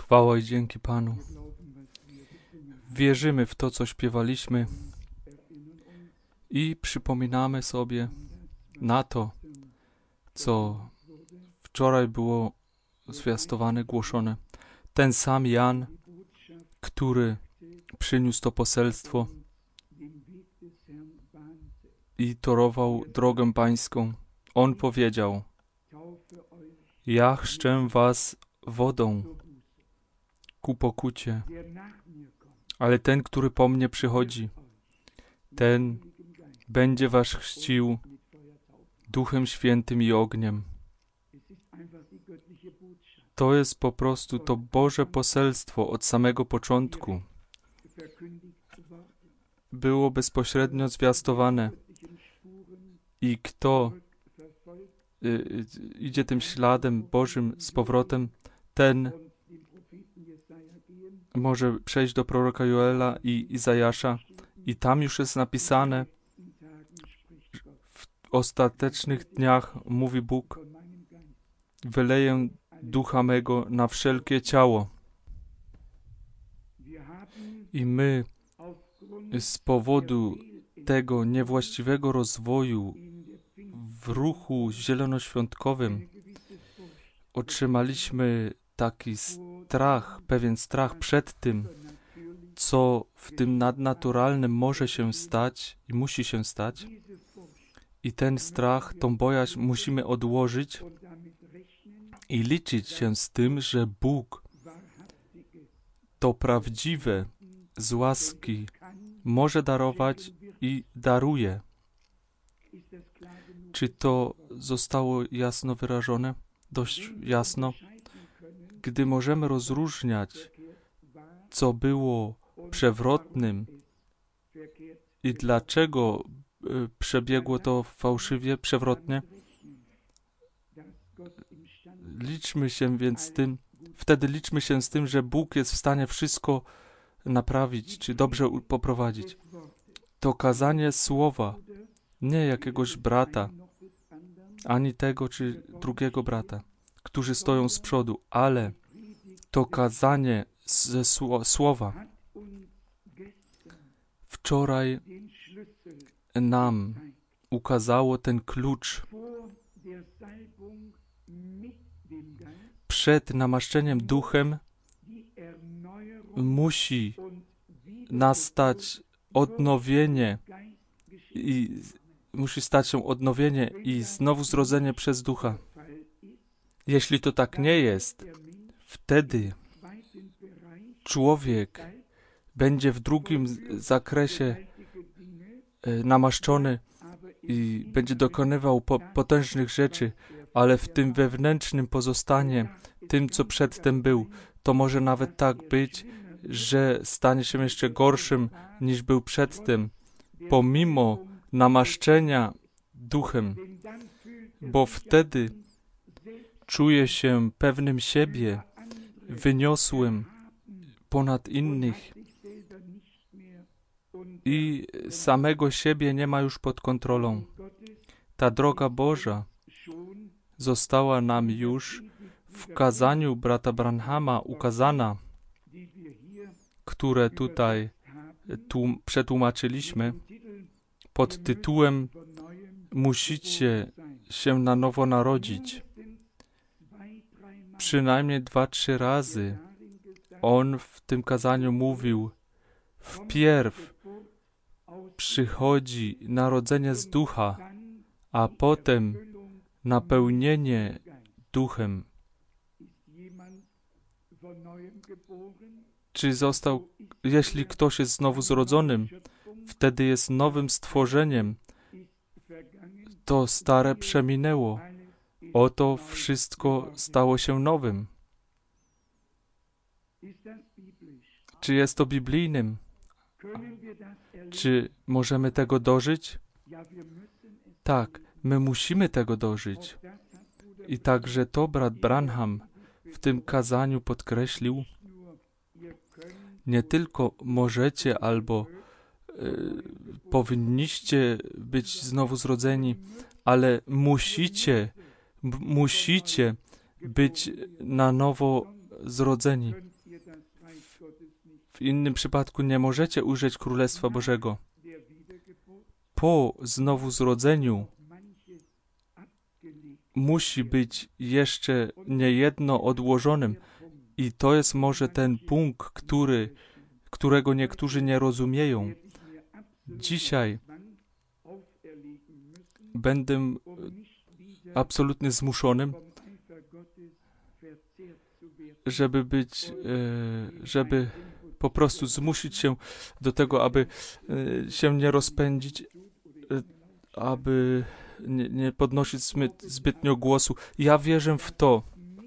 Chwała i dzięki Panu. Wierzymy w to, co śpiewaliśmy i przypominamy sobie na to, co wczoraj było zwiastowane, głoszone. Ten sam Jan, który przyniósł to poselstwo i torował drogę pańską. On powiedział: ja chrzczę was wodą ku pokucie, ale ten, który po mnie przychodzi, ten będzie was chrzcił Duchem Świętym i ogniem. To jest po prostu to Boże poselstwo od samego początku. Było bezpośrednio zwiastowane. I kto idzie tym śladem Bożym z powrotem, ten może przejść do proroka Joela i Izajasza i tam już jest napisane: w ostatecznych dniach, mówi Bóg, wyleję Ducha mego na wszelkie ciało. I my z powodu tego niewłaściwego rozwoju w ruchu zielonoświątkowym otrzymaliśmy taki strach, pewien strach przed tym, co w tym nadnaturalnym może się stać i musi się stać. I ten strach, tą bojaźń musimy odłożyć i liczyć się z tym, że Bóg to prawdziwe z łaski może darować i daruje. Czy to zostało jasno wyrażone? Dość jasno. Gdy możemy rozróżniać, co było przewrotnym i dlaczego przebiegło to fałszywie, przewrotnie, liczmy się więc z tym, wtedy liczmy się z tym, że Bóg jest w stanie wszystko naprawić, czy dobrze poprowadzić. To kazanie słowa, nie jakiegoś brata, ani tego czy drugiego brata, którzy stoją z przodu, ale to kazanie ze słowa wczoraj nam ukazało ten klucz. Przed namaszczeniem Duchem musi nastać odnowienie i musi stać się odnowienie i znowu zrodzenie przez Ducha. Jeśli to tak nie jest, wtedy człowiek będzie w drugim zakresie namaszczony i będzie dokonywał potężnych rzeczy, ale w tym wewnętrznym pozostanie tym, co przedtem był. To może nawet tak być, że stanie się jeszcze gorszym niż był przedtem, pomimo namaszczenia Duchem, bo wtedy czuje się pewnym siebie, wyniosłym ponad innych i samego siebie nie ma już pod kontrolą. Ta droga Boża została nam już w kazaniu brata Branhama ukazana, które tutaj przetłumaczyliśmy pod tytułem musicie się na nowo narodzić. Przynajmniej 2-3 razy on w tym kazaniu mówił: wpierw przychodzi narodzenie z ducha, a potem napełnienie duchem. Czy został, jeśli ktoś jest znowu zrodzonym, wtedy jest nowym stworzeniem. To stare przeminęło. Oto wszystko stało się nowym. Czy jest to biblijnym? Czy możemy tego dożyć? Tak, my musimy tego dożyć. I także to brat Branham w tym kazaniu podkreślił: nie tylko możecie albo powinniście być znowu zrodzeni, ale musicie być na nowo zrodzeni. W innym przypadku nie możecie ujrzeć Królestwa Bożego. Po znowuzrodzeniu musi być jeszcze niejedno odłożonym. I to jest może ten punkt, którego niektórzy nie rozumieją. Dzisiaj będę absolutnie zmuszonym, żeby po prostu zmusić się do tego, aby się nie rozpędzić, aby nie podnosić zbytnio głosu. Ja wierzę w to,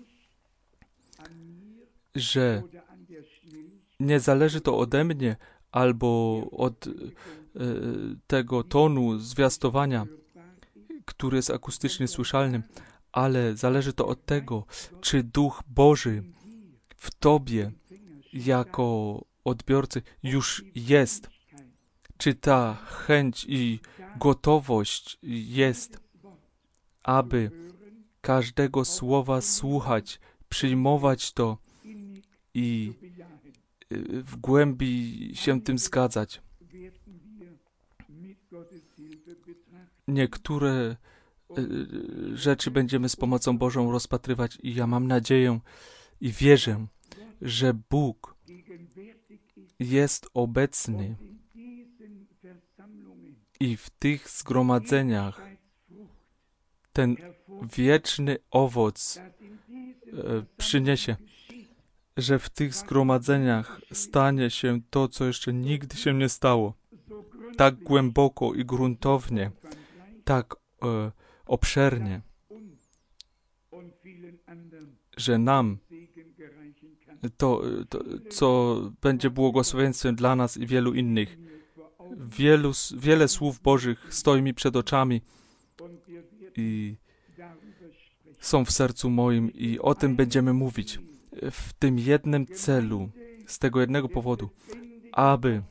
że nie zależy to ode mnie albo od tego tonu zwiastowania, który jest akustycznie słyszalnym, ale zależy to od tego, czy Duch Boży w Tobie jako odbiorcy już jest, czy ta chęć i gotowość jest, aby każdego słowa słuchać, przyjmować to i w głębi się tym zgadzać. Niektóre rzeczy będziemy z pomocą Bożą rozpatrywać i ja mam nadzieję i wierzę, że Bóg jest obecny i w tych zgromadzeniach ten wieczny owoc przyniesie, że w tych zgromadzeniach stanie się to, co jeszcze nigdy się nie stało. Tak głęboko i gruntownie, tak obszernie, że nam to, co będzie błogosławieństwem dla nas i wielu innych. Wiele słów Bożych stoi mi przed oczami i są w sercu moim i o tym będziemy mówić. W tym jednym celu, z tego jednego powodu, aby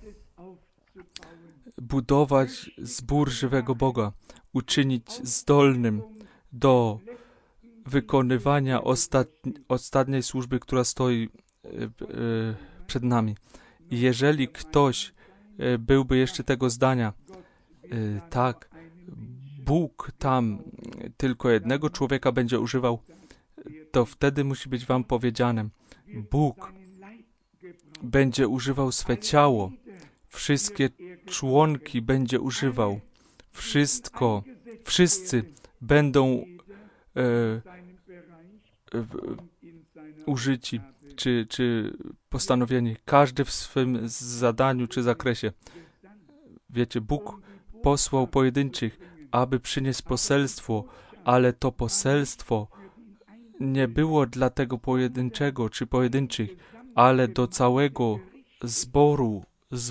budować zbór żywego Boga, uczynić zdolnym do wykonywania ostatniej służby, która stoi przed nami. I jeżeli ktoś byłby jeszcze tego zdania, tak, Bóg tam tylko jednego człowieka będzie używał, to wtedy musi być wam powiedziane, Bóg będzie używał swe ciało, wszystkie członki będzie używał, wszyscy będą użyci, czy postanowieni, każdy w swym zadaniu czy zakresie. Wiecie, Bóg posłał pojedynczych, aby przynieść poselstwo, ale to poselstwo nie było dla tego pojedynczego czy pojedynczych, ale do całego zboru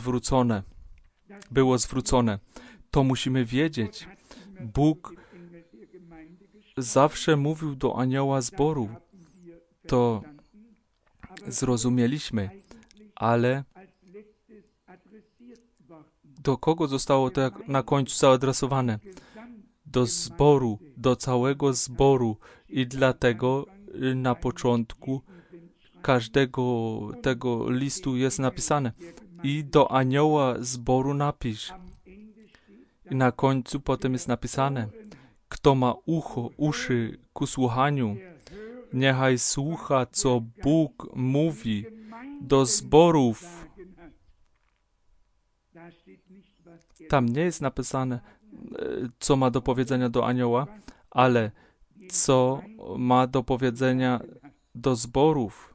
było zwrócone. To musimy wiedzieć. Bóg zawsze mówił do anioła zboru. To zrozumieliśmy, ale do kogo zostało to na końcu zaadresowane? Do zboru, do całego zboru i dlatego na początku każdego tego listu jest napisane i do anioła zboru napisz. I na końcu potem jest napisane, kto ma uszy ku słuchaniu, niechaj słucha, co Bóg mówi do zborów. Tam nie jest napisane, co ma do powiedzenia do anioła, ale co ma do powiedzenia do zborów.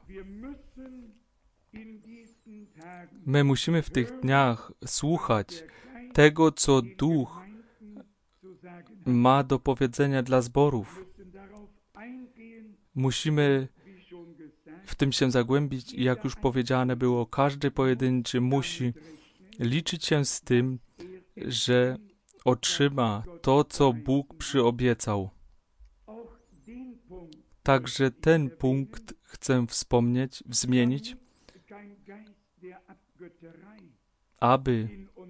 My musimy w tych dniach słuchać tego, co Duch ma do powiedzenia dla zborów. Musimy w tym się zagłębić i jak już powiedziane było, każdy pojedynczy musi liczyć się z tym, że otrzyma to, co Bóg przyobiecał. Także ten punkt chcę zmienić, aby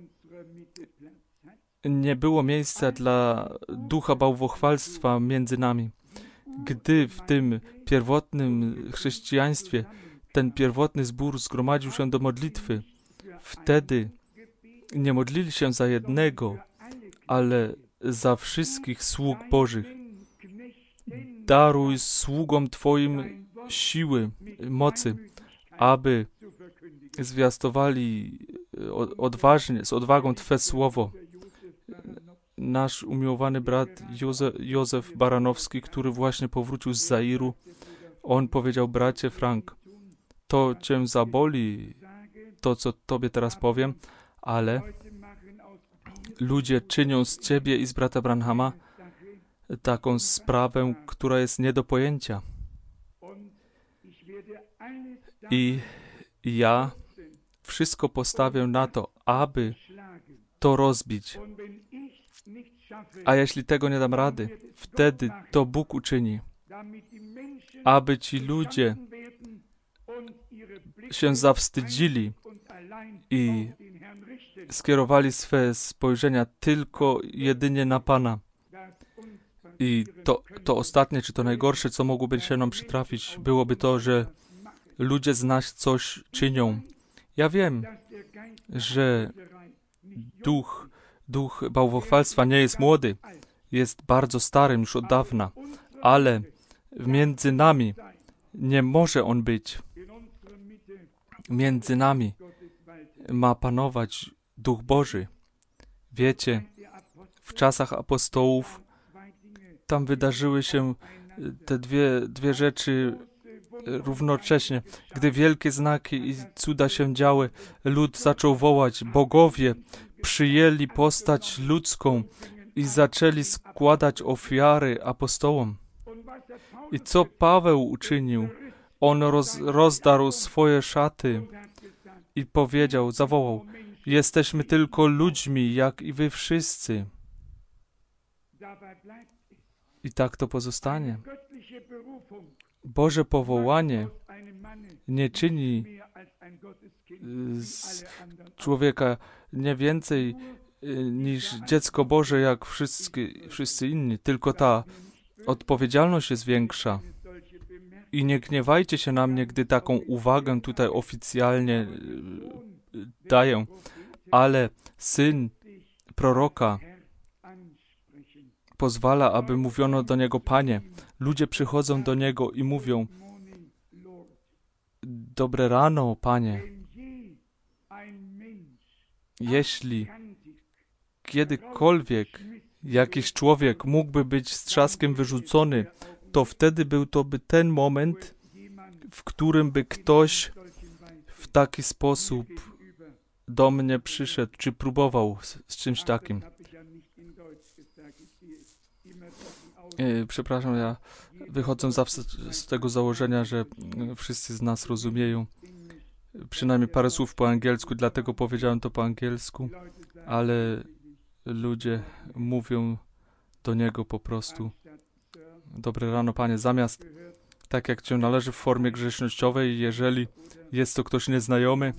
nie było miejsca dla ducha bałwochwalstwa między nami. Gdy w tym pierwotnym chrześcijaństwie ten pierwotny zbór zgromadził się do modlitwy, wtedy nie modlili się za jednego, ale za wszystkich sług Bożych. Daruj sługom Twoim siły, mocy, aby zwiastowali odważnie, z odwagą Twe słowo. Nasz umiłowany brat Józef Baranowski, który właśnie powrócił z Zairu, on powiedział: bracie Frank, to Cię zaboli, to co Tobie teraz powiem, ale ludzie czynią z Ciebie i z brata Branhama taką sprawę, która jest nie do pojęcia. I ja wszystko postawię na to, aby to rozbić. A jeśli tego nie dam rady, wtedy to Bóg uczyni, aby ci ludzie się zawstydzili i skierowali swe spojrzenia tylko jedynie na Pana. I to ostatnie, czy to najgorsze, co mogłoby się nam przytrafić, byłoby to, że ludzie z nas coś czynią. Ja wiem, że duch bałwochwalstwa nie jest młody, jest bardzo starym już od dawna, ale między nami nie może on być. Między nami ma panować Duch Boży. Wiecie, w czasach apostołów tam wydarzyły się te dwie rzeczy równocześnie. Gdy wielkie znaki i cuda się działy, lud zaczął wołać: bogowie przyjęli postać ludzką i zaczęli składać ofiary apostołom. I co Paweł uczynił? On rozdarł swoje szaty i powiedział, zawołał: jesteśmy tylko ludźmi, jak i wy wszyscy. I tak to pozostanie. Boże powołanie nie czyni z człowieka nie więcej niż dziecko Boże, jak wszyscy inni, tylko ta odpowiedzialność jest większa. I nie gniewajcie się na mnie, gdy taką uwagę tutaj oficjalnie daję, ale syn proroka pozwala, aby mówiono do niego Panie. Ludzie przychodzą do niego i mówią: dobre rano, Panie. Jeśli kiedykolwiek jakiś człowiek mógłby być z trzaskiem wyrzucony, to wtedy był to by ten moment, w którym by ktoś w taki sposób do mnie przyszedł, czy próbował z czymś takim. Przepraszam, ja wychodzę zawsze z tego założenia, że wszyscy z nas rozumieją przynajmniej parę słów po angielsku, dlatego powiedziałem to po angielsku, ale ludzie mówią do niego po prostu: dobre rano, Panie, zamiast tak jak Cię należy w formie grzecznościowej, jeżeli jest to ktoś nieznajomy,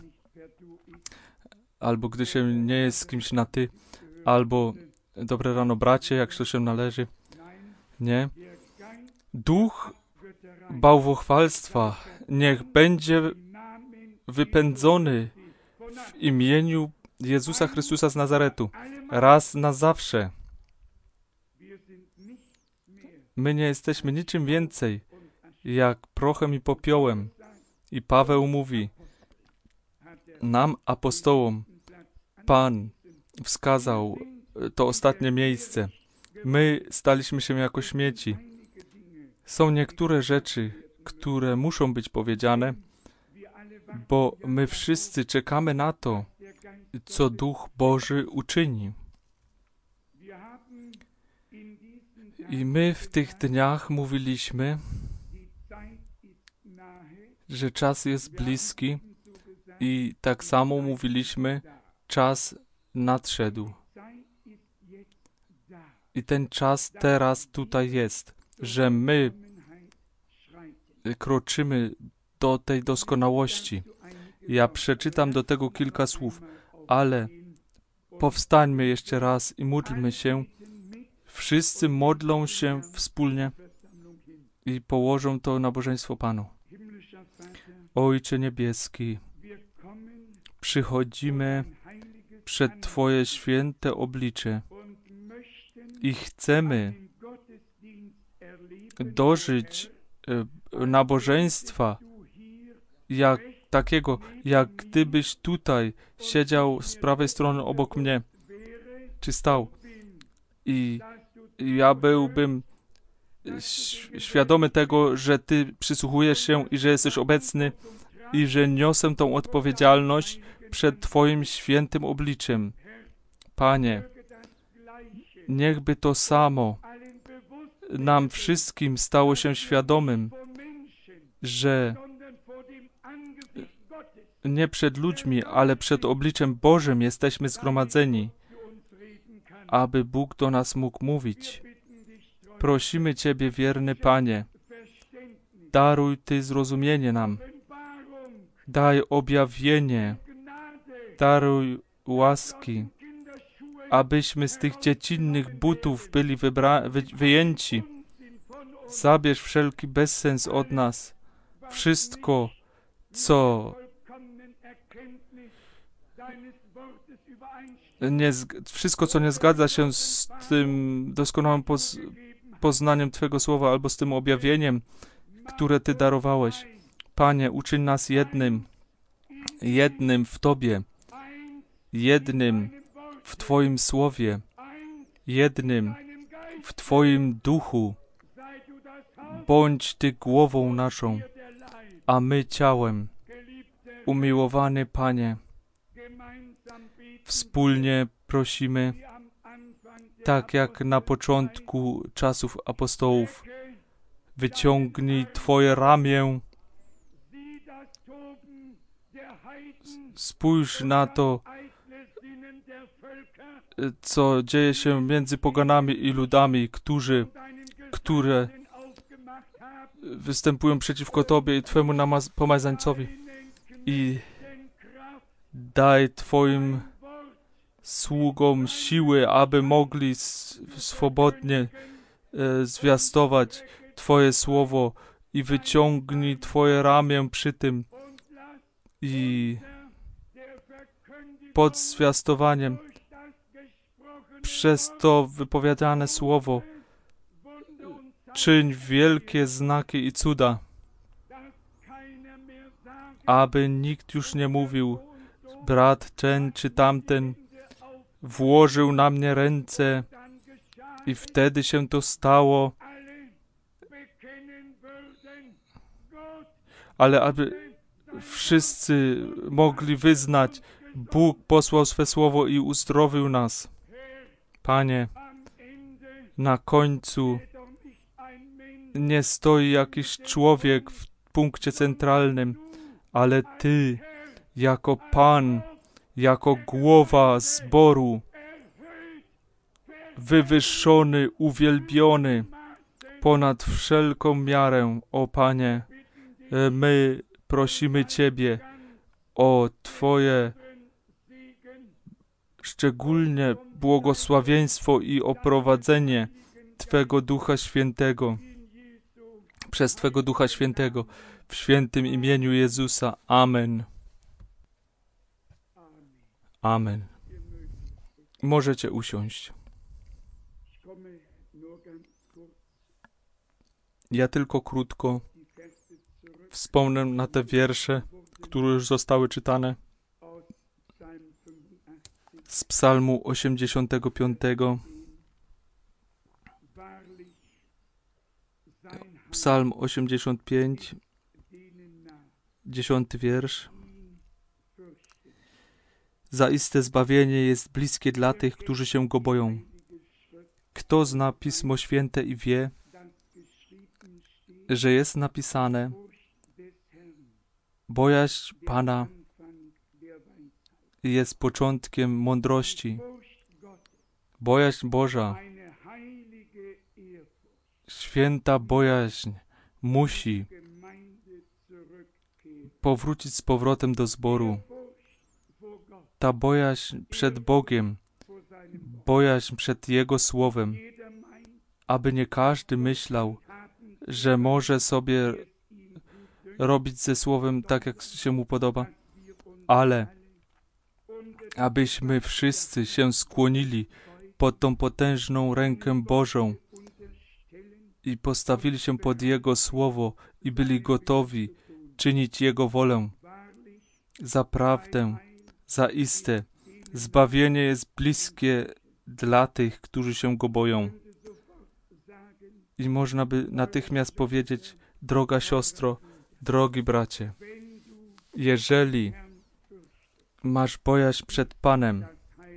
albo gdy się nie jest z kimś na ty, albo dobre rano, bracie, jak to się należy. Nie. Duch bałwochwalstwa niech będzie wypędzony w imieniu Jezusa Chrystusa z Nazaretu. Raz na zawsze. My nie jesteśmy niczym więcej jak prochem i popiołem. I Paweł mówi nam, apostołom, Pan wskazał to ostatnie miejsce. My staliśmy się jako śmieci. Są niektóre rzeczy, które muszą być powiedziane, bo my wszyscy czekamy na to, co Duch Boży uczyni. I my w tych dniach mówiliśmy, że czas jest bliski i tak samo mówiliśmy, czas nadszedł. I ten czas teraz tutaj jest, że my kroczymy do tej doskonałości. Ja przeczytam do tego kilka słów, ale powstańmy jeszcze raz i módlmy się. Wszyscy modlą się wspólnie i położą to nabożeństwo Panu. Ojcze Niebieski, przychodzimy przed Twoje święte oblicze i chcemy dożyć nabożeństwa takiego, jak gdybyś tutaj siedział z prawej strony obok mnie, czy stał. I ja byłbym świadomy tego, że Ty przysłuchujesz się i że jesteś obecny i że niosę tą odpowiedzialność przed Twoim świętym obliczem. Panie, niechby to samo nam wszystkim stało się świadomym, że nie przed ludźmi, ale przed obliczem Bożym jesteśmy zgromadzeni, aby Bóg do nas mógł mówić. Prosimy Ciebie, wierny Panie, daruj Ty zrozumienie nam, daj objawienie, daruj łaski, abyśmy z tych dziecinnych butów byli wyjęci. Zabierz wszelki bezsens od nas, wszystko, co nie zgadza się z tym doskonałym poznaniem Twego słowa albo z tym objawieniem, które Ty darowałeś. Panie, uczyń nas jednym w Tobie, jednym w Twoim słowie, jednym w Twoim duchu. Bądź Ty głową naszą, a my ciałem. Umiłowany Panie, wspólnie prosimy, tak jak na początku czasów apostołów, wyciągnij Twoje ramię, spójrz na to, co dzieje się między poganami i ludami, które występują przeciwko Tobie i Twemu pomazańcowi. I daj Twoim sługom siły, aby mogli swobodnie zwiastować Twoje słowo i wyciągnij Twoje ramię przy tym i pod zwiastowaniem przez to wypowiadane słowo czyń wielkie znaki i cuda, aby nikt już nie mówił, brat ten czy tamten włożył na mnie ręce i wtedy się to stało, ale aby wszyscy mogli wyznać, Bóg posłał swe słowo i uzdrowił nas. Panie, na końcu nie stoi jakiś człowiek w punkcie centralnym, ale Ty, jako Pan, jako głowa zboru, wywyższony, uwielbiony ponad wszelką miarę, o Panie, my prosimy Ciebie o Twoje szczególnie błogosławieństwo i oprowadzenie Twego Ducha Świętego, przez Twego Ducha Świętego, w świętym imieniu Jezusa. Amen. Amen. Możecie usiąść. Ja tylko krótko wspomnę na te wiersze, które już zostały czytane z Psalmu 85. Psalm 85, 10 wiersz. Zaiste zbawienie jest bliskie dla tych, którzy się Go boją. Kto zna Pismo Święte i wie, że jest napisane: bojaźń Pana jest początkiem mądrości. Bojaźń Boża, święta bojaźń musi powrócić z powrotem do zboru. Ta bojaźń przed Bogiem, bojaźń przed Jego Słowem, aby nie każdy myślał, że może sobie robić ze Słowem tak, jak się Mu podoba, ale abyśmy wszyscy się skłonili pod tą potężną rękę Bożą i postawili się pod Jego Słowo i byli gotowi czynić Jego wolę. Zaprawdę, zaiste, zbawienie jest bliskie dla tych, którzy się Go boją. I można by natychmiast powiedzieć, droga siostro, drogi bracie, jeżeli masz bojaźń przed Panem,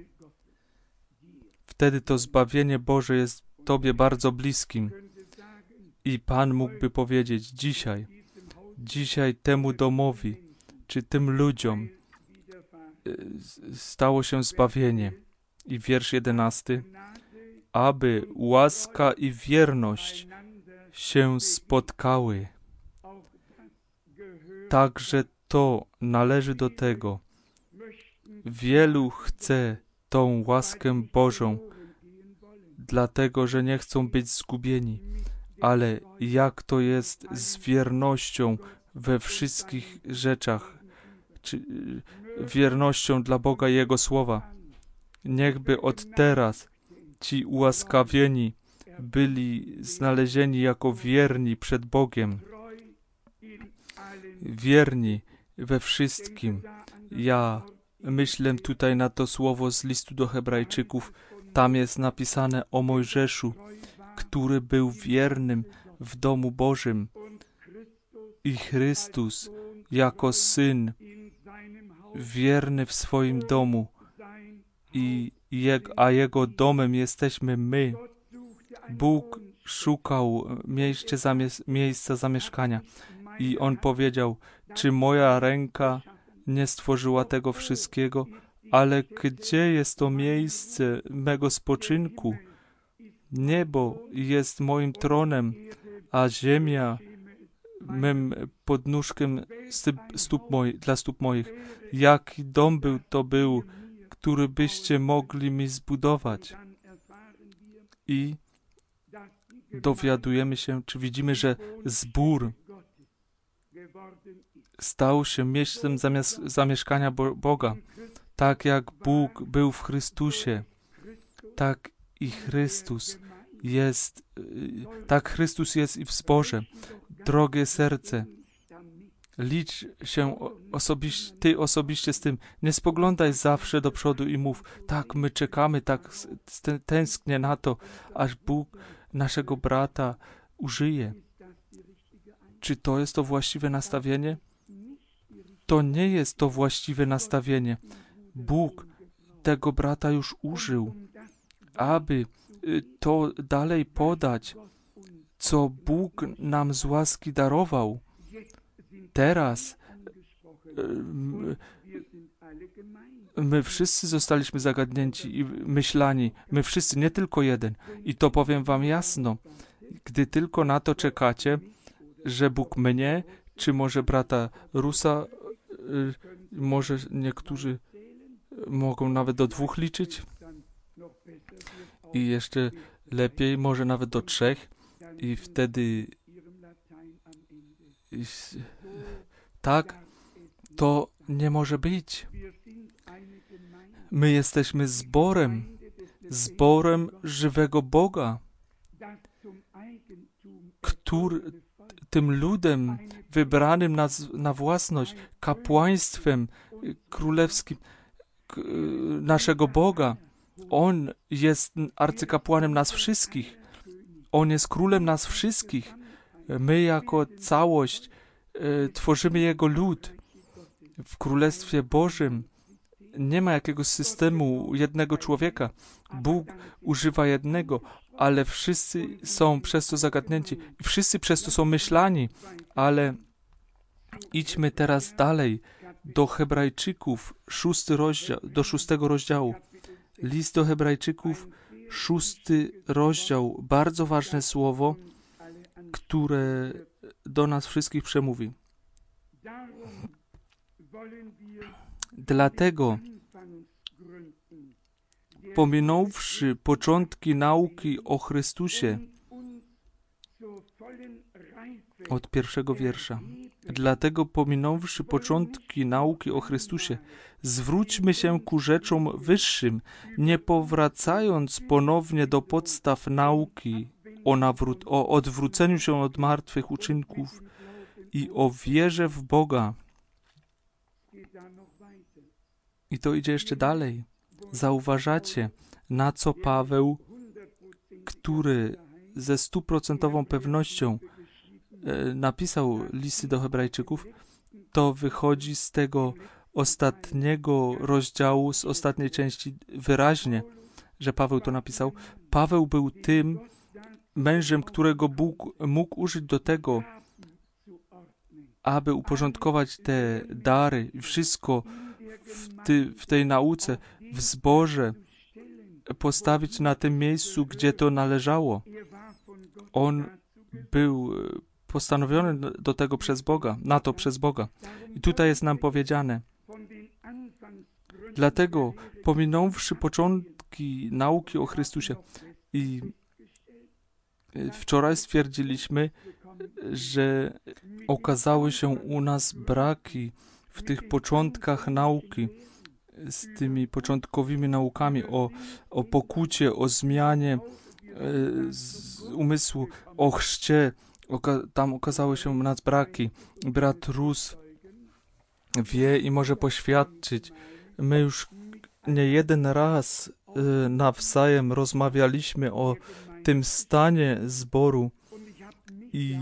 wtedy to zbawienie Boże jest Tobie bardzo bliskim. I Pan mógłby powiedzieć dzisiaj temu domowi, czy tym ludziom stało się zbawienie. I wiersz 11. Aby łaska i wierność się spotkały. Także to należy do tego. Wielu chce tą łaskę Bożą, dlatego że nie chcą być zgubieni. Ale jak to jest z wiernością we wszystkich rzeczach, czy wiernością dla Boga i Jego Słowa? Niechby od teraz ci ułaskawieni byli znalezieni jako wierni przed Bogiem. Wierni we wszystkim. Ja myślę tutaj na to słowo z listu do Hebrajczyków. Tam jest napisane o Mojżeszu, który był wiernym w domu Bożym i Chrystus jako Syn wierny w swoim domu a Jego domem jesteśmy my. Bóg szukał miejsca zamieszkania i On powiedział, czy moja ręka nie stworzyła tego wszystkiego, ale gdzie jest to miejsce mego spoczynku? Niebo jest moim tronem, a ziemia mym podnóżkiem dla stóp moich. Jaki dom to był, który byście mogli mi zbudować? I dowiadujemy się, czy widzimy, że zbór stał się miejscem zamieszkania Boga. Tak jak Bóg był w Chrystusie, tak i Chrystus jest, i w zborze. Drogie serce, licz się ty osobiście z tym. Nie spoglądaj zawsze do przodu i mów, tak, my czekamy, tak tęsknię na to, aż Bóg naszego brata użyje. Czy to jest to właściwe nastawienie? To nie jest to właściwe nastawienie. Bóg tego brata już użył, aby to dalej podać, co Bóg nam z łaski darował. Teraz my wszyscy zostaliśmy zagadnięci i myślani. My wszyscy, nie tylko jeden. I to powiem wam jasno. Gdy tylko na to czekacie, że Bóg mnie, czy może brata Rusa, może niektórzy mogą nawet do 2 liczyć i jeszcze lepiej, może nawet do 3 i wtedy tak, to nie może być. My jesteśmy zborem żywego Boga, tym ludem wybranym na własność, kapłaństwem królewskim naszego Boga. On jest arcykapłanem nas wszystkich. On jest królem nas wszystkich. My jako całość tworzymy Jego lud. W Królestwie Bożym nie ma jakiegoś systemu jednego człowieka. Bóg używa jednego, ale wszyscy są przez to zagadnięci. Wszyscy przez to są myślani. Ale idźmy teraz dalej do Hebrajczyków, 6 rozdziału. List do Hebrajczyków, 6 rozdział. Bardzo ważne słowo, które do nas wszystkich przemówi. Dlatego, pominąwszy początki nauki o Chrystusie, od 1 wiersza. Dlatego pominąwszy początki nauki o Chrystusie, zwróćmy się ku rzeczom wyższym, nie powracając ponownie do podstaw nauki o odwróceniu się od martwych uczynków i o wierze w Boga. I to idzie jeszcze dalej. Zauważacie, na co Paweł, który ze 100% pewnością napisał listy do Hebrajczyków, to wychodzi z tego ostatniego rozdziału, z ostatniej części wyraźnie, że Paweł to napisał. Paweł był tym mężem, którego Bóg mógł użyć do tego, aby uporządkować te dary i wszystko w tej nauce, w zborze, postawić na tym miejscu, gdzie to należało. On był postanowiony do tego przez Boga, na to przez Boga. I tutaj jest nam powiedziane: dlatego, pominąwszy początki nauki o Chrystusie, i wczoraj stwierdziliśmy, że okazały się u nas braki w tych początkach nauki, z tymi początkowymi naukami o pokucie, o zmianie z umysłu, o chrzcie. Tam okazały się u nas braki. Brat Rus wie i może poświadczyć. My już nie jeden raz nawzajem rozmawialiśmy o tym stanie zboru i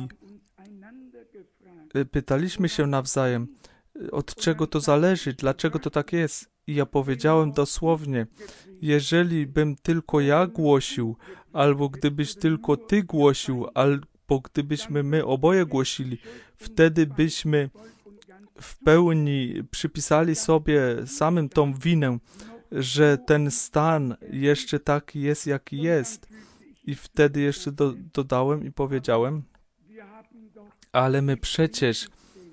pytaliśmy się nawzajem, od czego to zależy, dlaczego to tak jest. I ja powiedziałem dosłownie, jeżeli bym tylko ja głosił, albo gdybyś tylko ty głosił, albo gdybyśmy my oboje głosili, wtedy byśmy w pełni przypisali sobie samym tą winę, że ten stan jeszcze taki jest, jaki jest. I wtedy jeszcze dodałem i powiedziałem, ale my przecież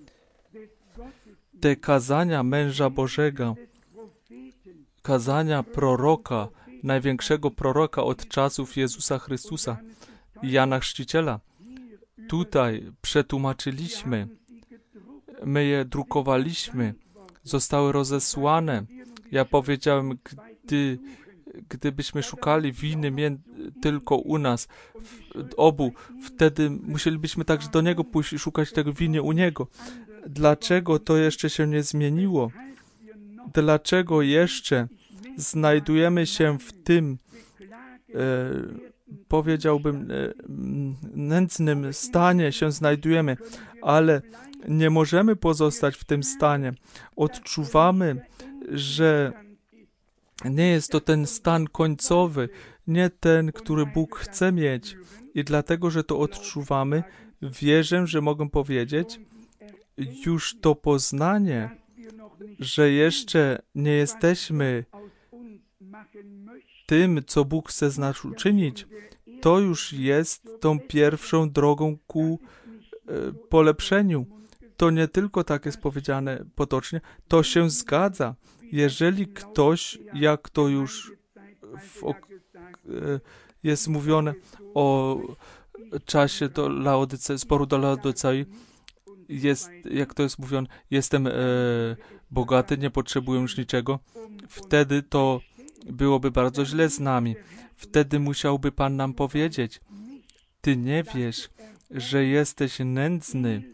te kazania męża Bożego, kazania proroka, największego proroka od czasów Jezusa Chrystusa i Jana Chrzciciela, tutaj przetłumaczyliśmy, my je drukowaliśmy, zostały rozesłane. Ja powiedziałem, gdybyśmy szukali winy tylko u nas, obu, wtedy musielibyśmy także do Niego pójść i szukać tego winy u Niego. Dlaczego to jeszcze się nie zmieniło? Dlaczego jeszcze znajdujemy się w tym, powiedziałbym, nędznym stanie się znajdujemy, ale nie możemy pozostać w tym stanie. Odczuwamy, że nie jest to ten stan końcowy, nie ten, który Bóg chce mieć. I dlatego, że to odczuwamy, wierzę, że mogę powiedzieć, już to poznanie, że jeszcze nie jesteśmy tym, co Bóg chce z nas uczynić, to już jest tą pierwszą drogą ku polepszeniu. To nie tylko tak jest powiedziane potocznie, to się zgadza. Jeżeli ktoś, jak to już jest mówione o czasie zboru do Laodycei, jest, jak to jest mówione, jestem bogaty, nie potrzebuję już niczego, wtedy to byłoby bardzo źle z nami. Wtedy musiałby Pan nam powiedzieć, ty nie wiesz, że jesteś nędzny,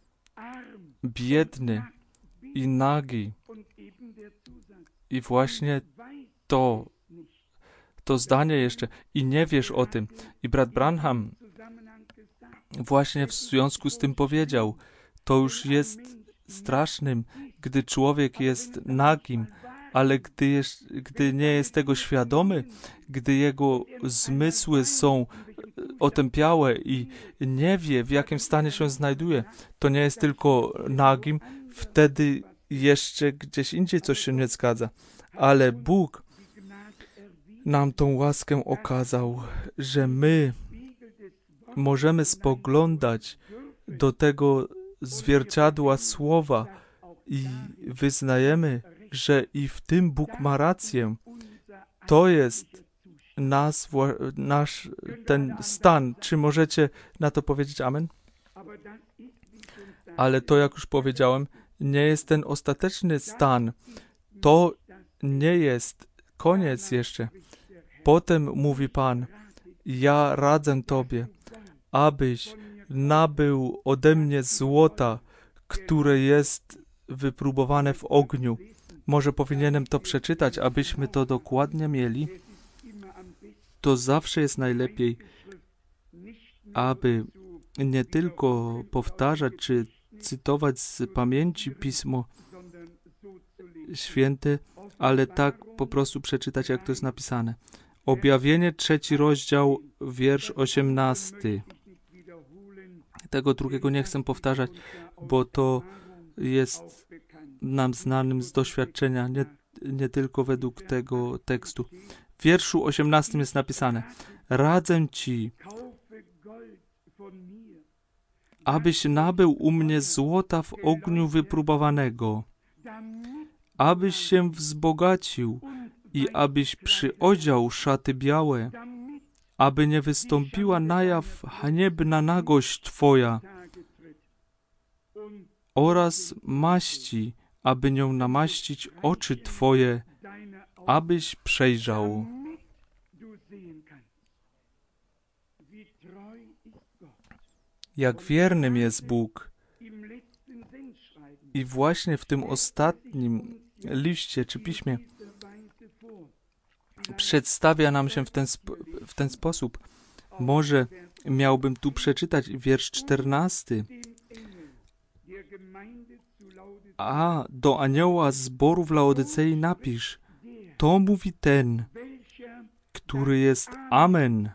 biedny i nagi. I właśnie to zdanie jeszcze, i nie wiesz o tym. I brat Branham właśnie w związku z tym powiedział, to już jest strasznym, gdy człowiek jest nagim, ale gdy nie jest tego świadomy, gdy jego zmysły są otępiałe i nie wie, w jakim stanie się znajduje, to nie jest tylko nagim, wtedy jeszcze gdzieś indziej coś się nie zgadza. Ale Bóg nam tą łaskę okazał, że my możemy spoglądać do tego zwierciadła słowa i wyznajemy, że i w tym Bóg ma rację. To jest nasz ten stan. Czy możecie na to powiedzieć amen? Ale to, jak już powiedziałem, nie jest ten ostateczny stan. To nie jest koniec jeszcze. Potem mówi Pan, ja radzę Tobie, abyś nabył ode mnie złota, które jest wypróbowane w ogniu. Może powinienem to przeczytać, abyśmy to dokładnie mieli. To zawsze jest najlepiej, aby nie tylko powtarzać czy cytować z pamięci Pismo Święte, ale tak po prostu przeczytać, jak to jest napisane. Objawienie, 3 rozdział, wiersz 18. Tego drugiego nie chcę powtarzać, bo to jest nam znanym z doświadczenia, nie tylko według tego tekstu. W wierszu 18 jest napisane: radzę Ci, abyś nabył u mnie złota w ogniu wypróbowanego, abyś się wzbogacił i abyś przyodział szaty białe, aby nie wystąpiła na jaw haniebna nagość Twoja, oraz maści, aby nią namaścić oczy Twoje, abyś przejrzał. Jak wiernym jest Bóg. I właśnie w tym ostatnim liście czy piśmie przedstawia nam się w ten sposób. Może miałbym tu przeczytać wiersz 14. A do anioła zboru w Laodycei napisz: to mówi ten, który jest Amen.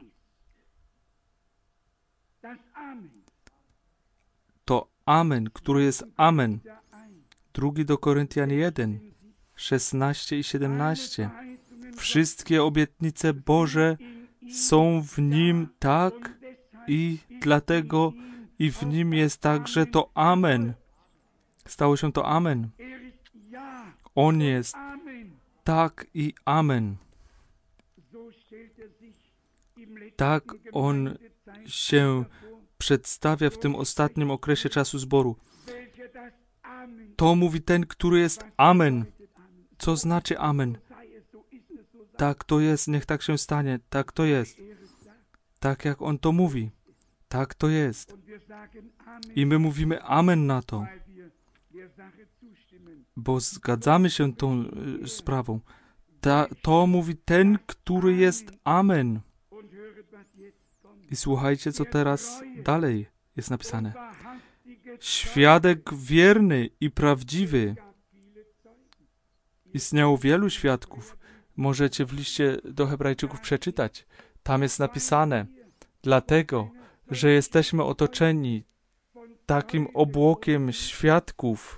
To Amen, który jest Amen. 2 do Koryntian 1, 16 i 17. Wszystkie obietnice Boże są w Nim tak i dlatego i w Nim jest także to Amen. Stało się to Amen. On jest tak i Amen. Tak On się przedstawia w tym ostatnim okresie czasu zboru. To mówi ten, który jest Amen. Co znaczy Amen? Tak to jest, niech tak się stanie. Tak to jest. Tak jak On to mówi. Tak to jest. I my mówimy Amen na to. Bo zgadzamy się tą sprawą. To mówi ten, który jest Amen. I słuchajcie, co teraz dalej jest napisane. Świadek wierny i prawdziwy. Istniało wielu świadków. Możecie w liście do Hebrajczyków przeczytać. Tam jest napisane, dlatego, że jesteśmy otoczeni takim obłokiem świadków.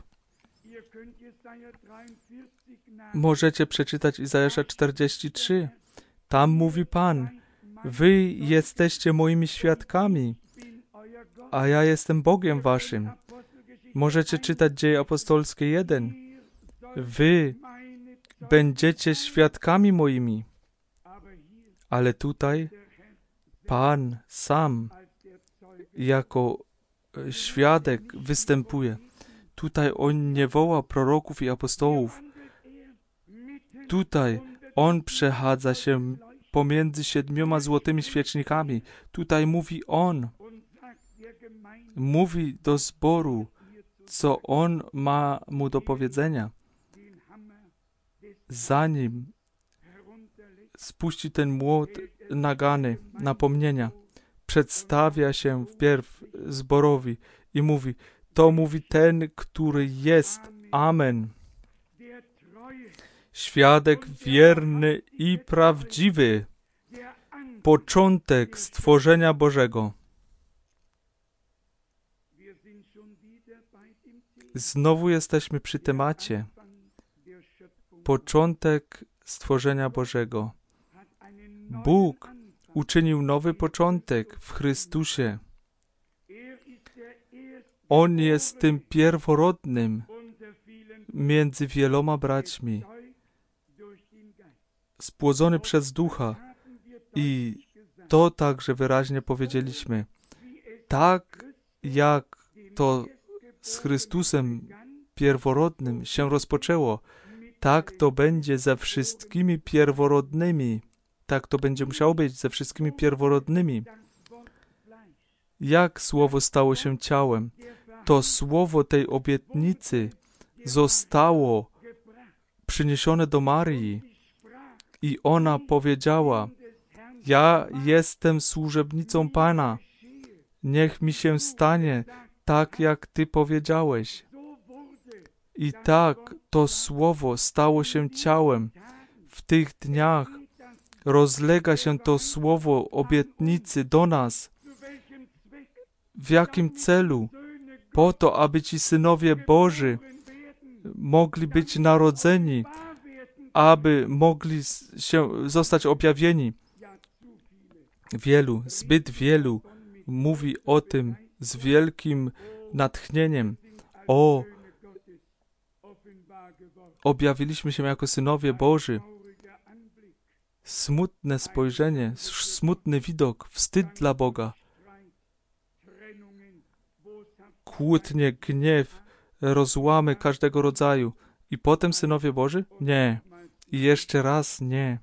Możecie przeczytać Izajasza 43. Tam mówi Pan, wy jesteście moimi świadkami, a ja jestem Bogiem waszym. Możecie czytać Dzieje Apostolskie 1. Wy będziecie świadkami moimi. Ale tutaj Pan sam jako świadek występuje. Tutaj On nie woła proroków i apostołów. Tutaj On przechadza się pomiędzy 7 złotymi świecznikami. Tutaj mówi On. Mówi do zboru, co On ma mu do powiedzenia. Zanim spuści ten młot nagany, napomnienia, przedstawia się wpierw zborowi i mówi, to mówi ten, który jest Amen. Świadek wierny i prawdziwy. Początek stworzenia Bożego. Znowu jesteśmy przy temacie. Początek stworzenia Bożego. Bóg uczynił nowy początek w Chrystusie. On jest tym pierworodnym między wieloma braćmi. Spłodzony przez Ducha. I to także wyraźnie powiedzieliśmy. Tak jak to z Chrystusem pierworodnym się rozpoczęło, tak to będzie ze wszystkimi pierworodnymi. Tak to będzie musiało być ze wszystkimi pierworodnymi. Jak Słowo stało się ciałem, to Słowo tej obietnicy zostało przyniesione do Marii i ona powiedziała: ja jestem służebnicą Pana. Niech mi się stanie tak, jak Ty powiedziałeś. I tak to Słowo stało się ciałem. W tych dniach rozlega się to Słowo obietnicy do nas. W jakim celu? Po to, aby ci synowie Boży mogli być narodzeni, aby mogli zostać objawieni. Zbyt wielu mówi o tym z wielkim natchnieniem. Objawiliśmy się jako synowie Boży. Smutne spojrzenie, smutny widok, wstyd dla Boga. Kłótnie, gniew, rozłamy każdego rodzaju. I potem synowie Boży? Nie. I jeszcze raz nie.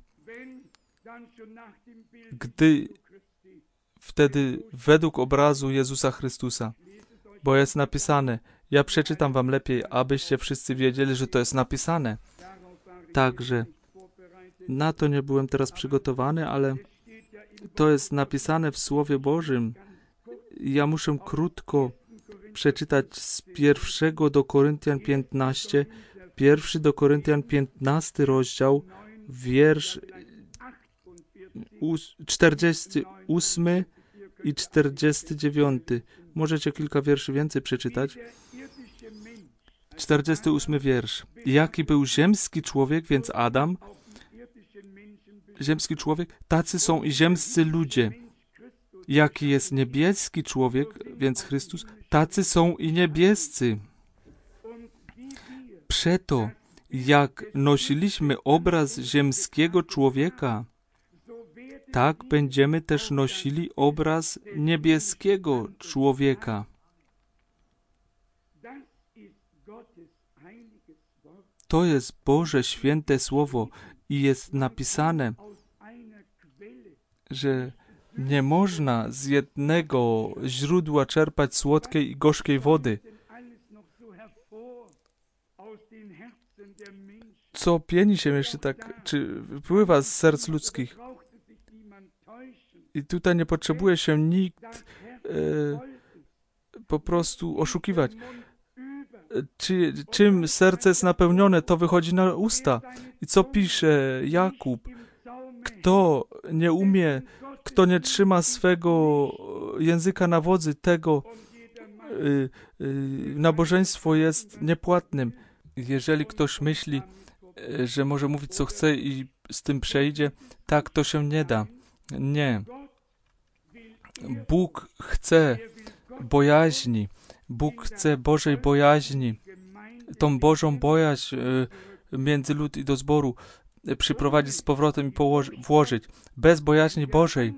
Gdy wtedy według obrazu Jezusa Chrystusa, bo jest napisane, ja przeczytam wam lepiej, abyście wszyscy wiedzieli, że to jest napisane. Także na to nie byłem teraz przygotowany, ale to jest napisane w Słowie Bożym. Ja muszę krótko przeczytać z 1 do Koryntian 15, 1 do Koryntian 15 rozdział, wiersz 48 i 49. Możecie kilka wierszy więcej przeczytać. 48 wiersz. Jaki był ziemski człowiek, więc Adam, ziemski człowiek, tacy są i ziemscy ludzie. Jaki jest niebieski człowiek, więc Chrystus, tacy są i niebiescy. Przeto, jak nosiliśmy obraz ziemskiego człowieka, tak będziemy też nosili obraz niebieskiego człowieka. To jest Boże święte Słowo i jest napisane, że nie można z jednego źródła czerpać słodkiej i gorzkiej wody. Co pieni się jeszcze tak, czy wypływa z serc ludzkich. I tutaj nie potrzebuje się nikt po prostu oszukiwać. Czym serce jest napełnione, to wychodzi na usta. I co pisze Jakub? Kto nie umie, kto nie trzyma swego języka na wodzy, tego nabożeństwo jest niepłatnym. Jeżeli ktoś myśli, że może mówić co chce i z tym przejdzie, tak to się nie da. Nie. Bóg chce bojaźni. Bóg chce Bożej bojaźni. Tą Bożą bojaźń między lud i do zboru przyprowadzić z powrotem i włożyć. Bez bojaźni Bożej,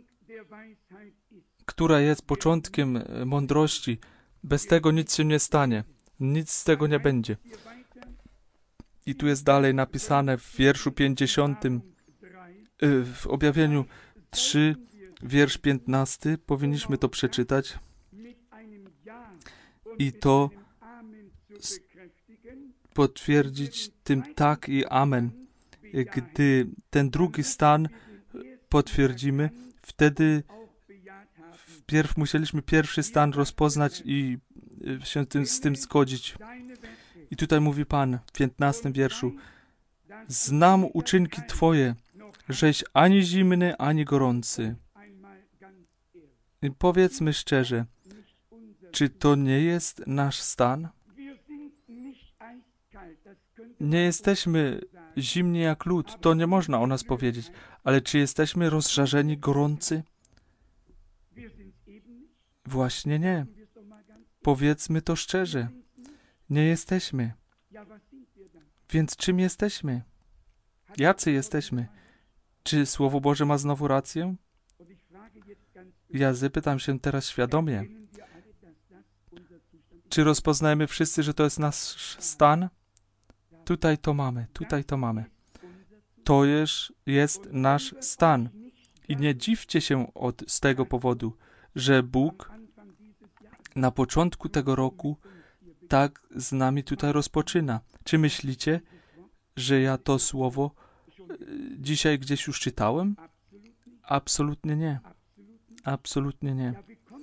która jest początkiem mądrości, bez tego nic się nie stanie. Nic z tego nie będzie. I tu jest dalej napisane w wierszu 50, w objawieniu 3, wiersz 15, powinniśmy to przeczytać. I to potwierdzić tym tak i amen. Gdy ten drugi stan potwierdzimy, wtedy wpierw musieliśmy pierwszy stan rozpoznać i się z tym zgodzić. I tutaj mówi Pan w 15 wierszu: znam uczynki Twoje, żeś ani zimny, ani gorący. I powiedzmy szczerze, czy to nie jest nasz stan? Nie jesteśmy zimni jak lód, to nie można o nas powiedzieć, ale czy jesteśmy rozżarzeni, gorący? Właśnie nie. Powiedzmy to szczerze. Nie jesteśmy. Więc czym jesteśmy? Jacy jesteśmy? Czy Słowo Boże ma znowu rację? Ja zapytam się teraz świadomie. Czy rozpoznajemy wszyscy, że to jest nasz stan? Tutaj to mamy, tutaj to mamy. To jest nasz stan. I nie dziwcie się z tego powodu, że Bóg na początku tego roku tak z nami tutaj rozpoczyna. Czy myślicie, że ja to słowo dzisiaj gdzieś już czytałem? Absolutnie nie. Absolutnie nie.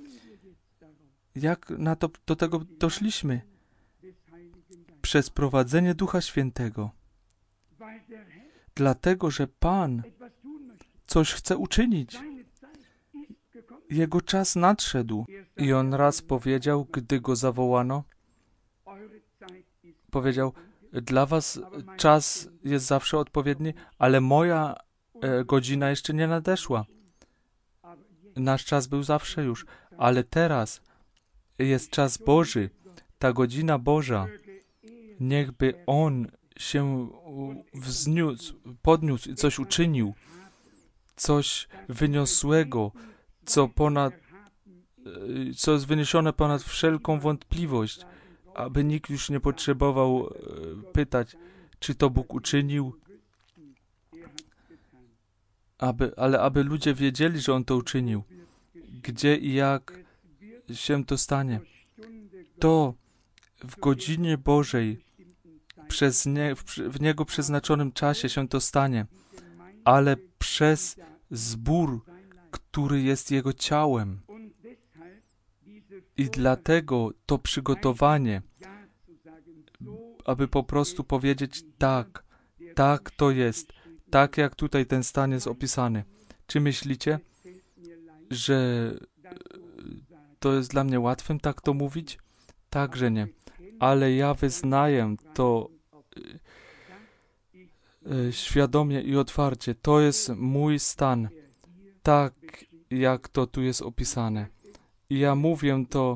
Jak do tego doszliśmy? Przez prowadzenie Ducha Świętego. Dlatego, że Pan coś chce uczynić. Jego czas nadszedł. I On raz powiedział, gdy Go zawołano, powiedział, dla was czas jest zawsze odpowiedni, ale moja godzina jeszcze nie nadeszła. Nasz czas był zawsze już, ale teraz jest czas Boży, ta godzina Boża. Niechby On się podniósł i coś uczynił, coś wyniosłego, co jest wyniesione ponad wszelką wątpliwość, aby nikt już nie potrzebował pytać, czy to Bóg uczynił, aby ludzie wiedzieli, że On to uczynił. Gdzie i jak się to stanie? To w godzinie Bożej, w Niego przeznaczonym czasie się to stanie, ale przez zbór, który jest Jego ciałem. I dlatego to przygotowanie, aby po prostu powiedzieć tak to jest, tak jak tutaj ten stan jest opisany. Czy myślicie, że to jest dla mnie łatwym tak to mówić? Także nie. Ale ja wyznaję to świadomie i otwarcie. To jest mój stan, tak jak to tu jest opisane. I ja mówię to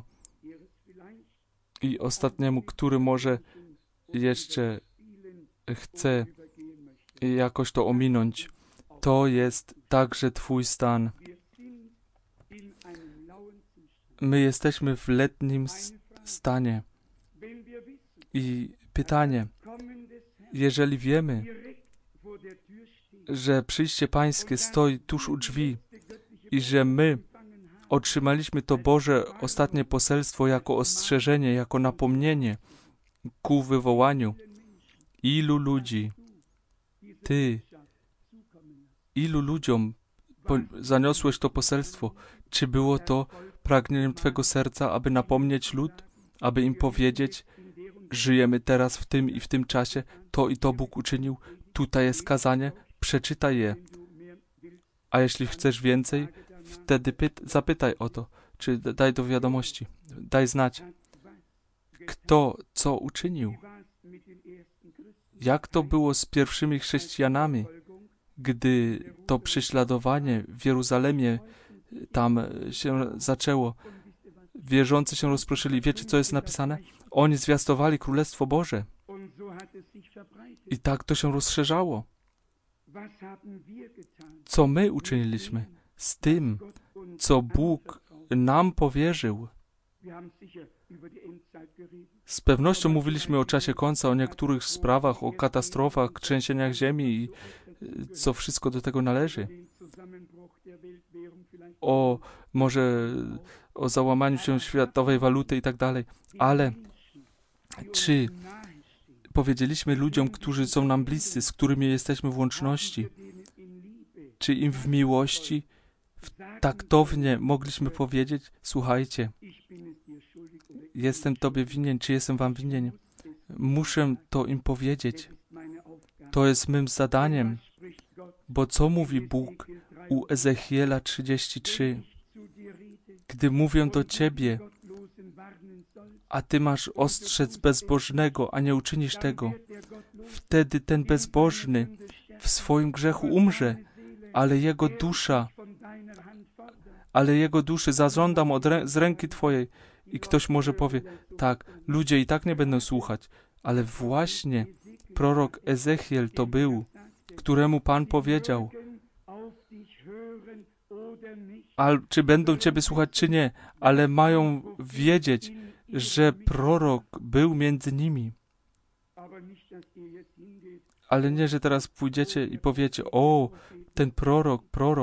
i ostatniemu, który może jeszcze chce jakoś to ominąć. To jest także Twój stan. My jesteśmy w letnim stanie. I pytanie, jeżeli wiemy, że przyjście Pańskie stoi tuż u drzwi i że my otrzymaliśmy to Boże ostatnie poselstwo jako ostrzeżenie, jako napomnienie ku wywołaniu, ilu ludziom zaniosłeś to poselstwo? Czy było to pragnieniem Twego serca, aby napomnieć lud, aby im powiedzieć, żyjemy teraz w tym i w tym czasie, to i to Bóg uczynił, tutaj jest kazanie, przeczytaj je. A jeśli chcesz więcej, wtedy zapytaj o to, czy daj do wiadomości, daj znać, kto co uczynił. Jak to było z pierwszymi chrześcijanami, gdy to prześladowanie w Jeruzalemie tam się zaczęło. Wierzący się rozproszyli. Wiecie, co jest napisane? Oni zwiastowali Królestwo Boże. I tak to się rozszerzało. Co my uczyniliśmy z tym, co Bóg nam powierzył? Z pewnością mówiliśmy o czasie końca, o niektórych sprawach, o katastrofach, trzęsieniach ziemi i co wszystko do tego należy. Może o załamaniu się światowej waluty i tak dalej. Ale czy powiedzieliśmy ludziom, którzy są nam bliscy, z którymi jesteśmy w łączności, czy im w miłości, taktownie mogliśmy powiedzieć, słuchajcie, jestem Tobie winien, czy jestem Wam winien. Muszę to im powiedzieć. To jest mym zadaniem. Bo co mówi Bóg u Ezechiela 33? Gdy mówię do Ciebie, a Ty masz ostrzec bezbożnego, a nie uczynisz tego, wtedy ten bezbożny w swoim grzechu umrze, ale jego duszy zażądam z ręki Twojej. I ktoś może powie, tak, ludzie i tak nie będą słuchać, ale właśnie prorok Ezechiel to był, któremu Pan powiedział, czy będą Ciebie słuchać, czy nie, ale mają wiedzieć, że prorok był między nimi. Ale nie, że teraz pójdziecie i powiecie, o, ten prorok.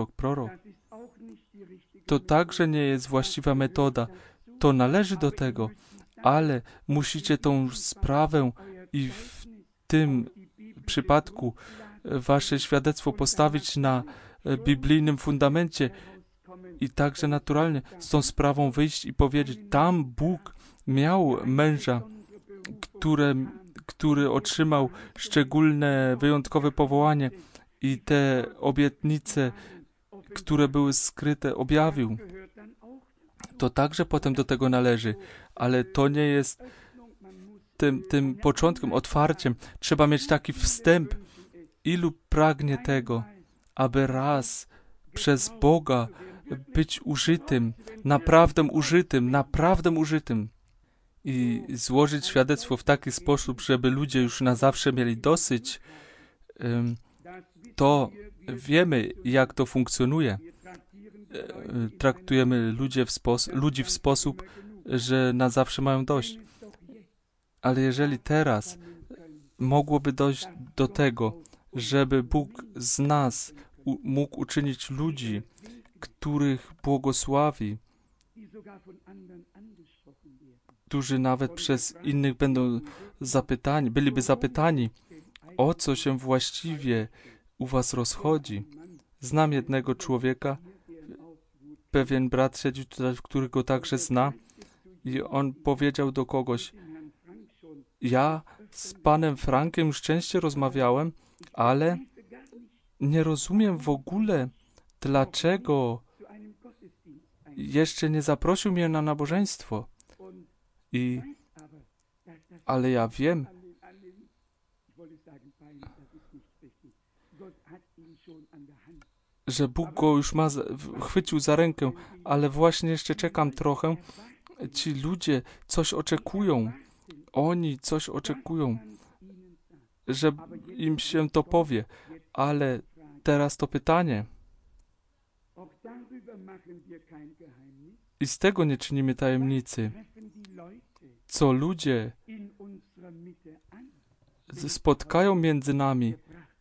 To także nie jest właściwa metoda. To należy do tego, ale musicie tą sprawę i w tym przypadku wasze świadectwo postawić na biblijnym fundamencie i także naturalnie z tą sprawą wyjść i powiedzieć, tam Bóg miał męża, który otrzymał szczególne, wyjątkowe powołanie i te obietnice, które były skryte, objawił. To także potem do tego należy, ale to nie jest tym początkiem, otwarciem. Trzeba mieć taki wstęp. Ilu pragnie tego, aby raz przez Boga być użytym, naprawdę użytym i złożyć świadectwo w taki sposób, żeby ludzie już na zawsze mieli dosyć, to jak to funkcjonuje. Traktujemy ludzi w sposób, że na zawsze mają dość. Ale jeżeli teraz mogłoby dojść do tego, żeby Bóg z nas mógł uczynić ludzi, których błogosławi, którzy nawet przez innych byliby zapytani, o co się właściwie u was rozchodzi. Znam jednego człowieka, pewien brat siedzi tutaj, który go także zna i on powiedział do kogoś, ja z panem Frankiem już częściej rozmawiałem, ale nie rozumiem w ogóle, dlaczego jeszcze nie zaprosił mnie na nabożeństwo. Ale ja wiem, że Bóg go już chwycił za rękę, ale właśnie jeszcze czekam trochę. Ci ludzie coś oczekują. Oni coś oczekują, że im się to powie. Ale teraz to pytanie. I z tego nie czynimy tajemnicy. Co ludzie spotkają między nami,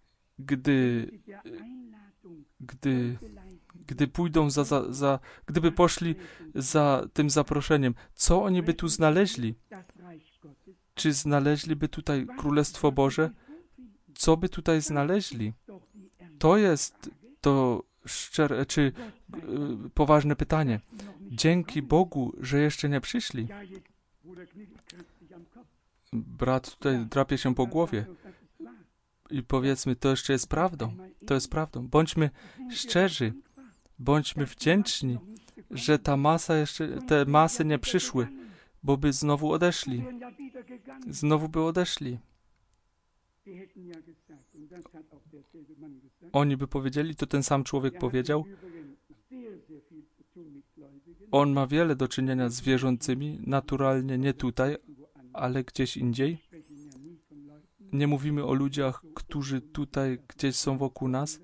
gdy pójdą gdyby poszli za tym zaproszeniem, co oni by tu znaleźli? Czy znaleźliby tutaj Królestwo Boże? Co by tutaj znaleźli? To jest to szczere, czy poważne pytanie. Dzięki Bogu, że jeszcze nie przyszli. Brat tutaj drapie się po głowie. I powiedzmy, to jeszcze jest prawdą. To jest prawdą. Bądźmy szczerzy. Bądźmy wdzięczni, że te masy nie przyszły, bo by znowu odeszli. Znowu by odeszli. Oni by powiedzieli, to ten sam człowiek powiedział, on ma wiele do czynienia z wierzącymi, naturalnie nie tutaj, ale gdzieś indziej. Nie mówimy o ludziach, którzy tutaj gdzieś są wokół nas.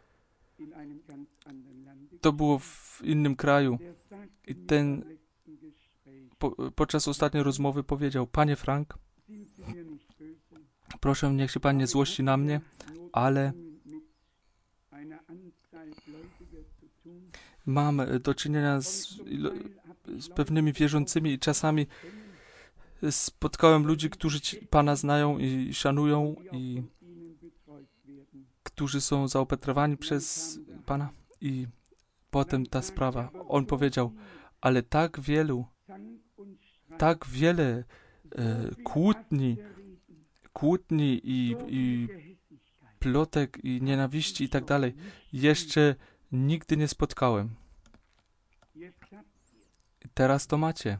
To było w innym kraju. I ten podczas ostatniej rozmowy powiedział, Panie Frank, proszę, niech się Pan nie złości na mnie, ale mam do czynienia z pewnymi wierzącymi i czasami spotkałem ludzi, którzy Pana znają i szanują i którzy są zaopatrywani przez Pana. I potem ta sprawa. On powiedział, ale tak wiele kłótni i plotek i nienawiści i tak dalej jeszcze nigdy nie spotkałem. Teraz to macie.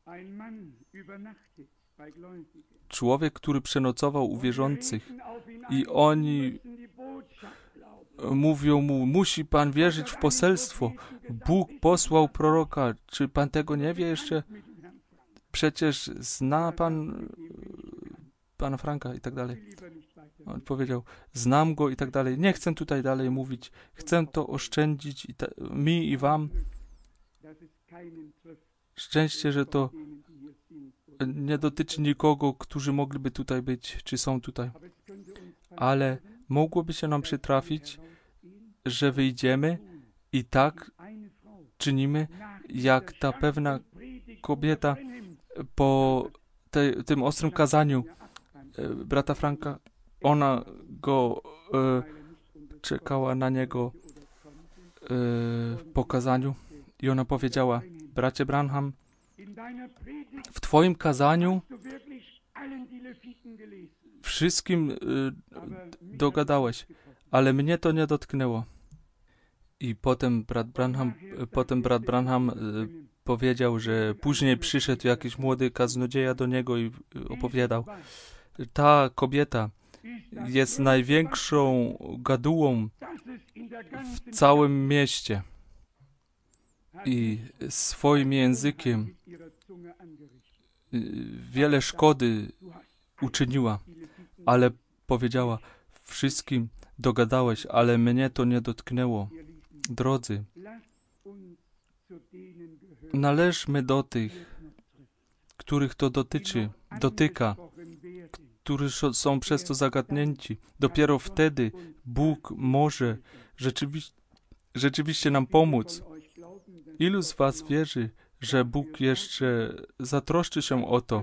Człowiek, który przenocował u wierzących i oni mówią mu, musi pan wierzyć w poselstwo. Bóg posłał proroka. Czy pan tego nie wie jeszcze? Przecież zna pan pana Franka i tak dalej. On powiedział, znam go i tak dalej. Nie chcę tutaj dalej mówić. Chcę to oszczędzić mi i wam. Szczęście, że to nie dotyczy nikogo, którzy mogliby tutaj być, czy są tutaj. Ale mogłoby się nam przytrafić, że wyjdziemy i tak czynimy, jak ta pewna kobieta po tym ostrym kazaniu brata Franka, ona go czekała na niego po kazaniu i ona powiedziała: bracie Branham, w twoim kazaniu wszystkim dogadałeś, ale mnie to nie dotknęło. I potem brat Branham powiedział, że później przyszedł jakiś młody kaznodzieja do niego i opowiadał: ta kobieta jest największą gadułą w całym mieście i swoim językiem wiele szkody uczyniła, ale powiedziała: wszystkim dogadałeś, ale mnie to nie dotknęło. Drodzy, należmy do tych, których to dotyka, którzy są przez to zagadnięci. Dopiero wtedy Bóg może rzeczywiście nam pomóc. Ilu z was wierzy, że Bóg jeszcze zatroszczy się o to,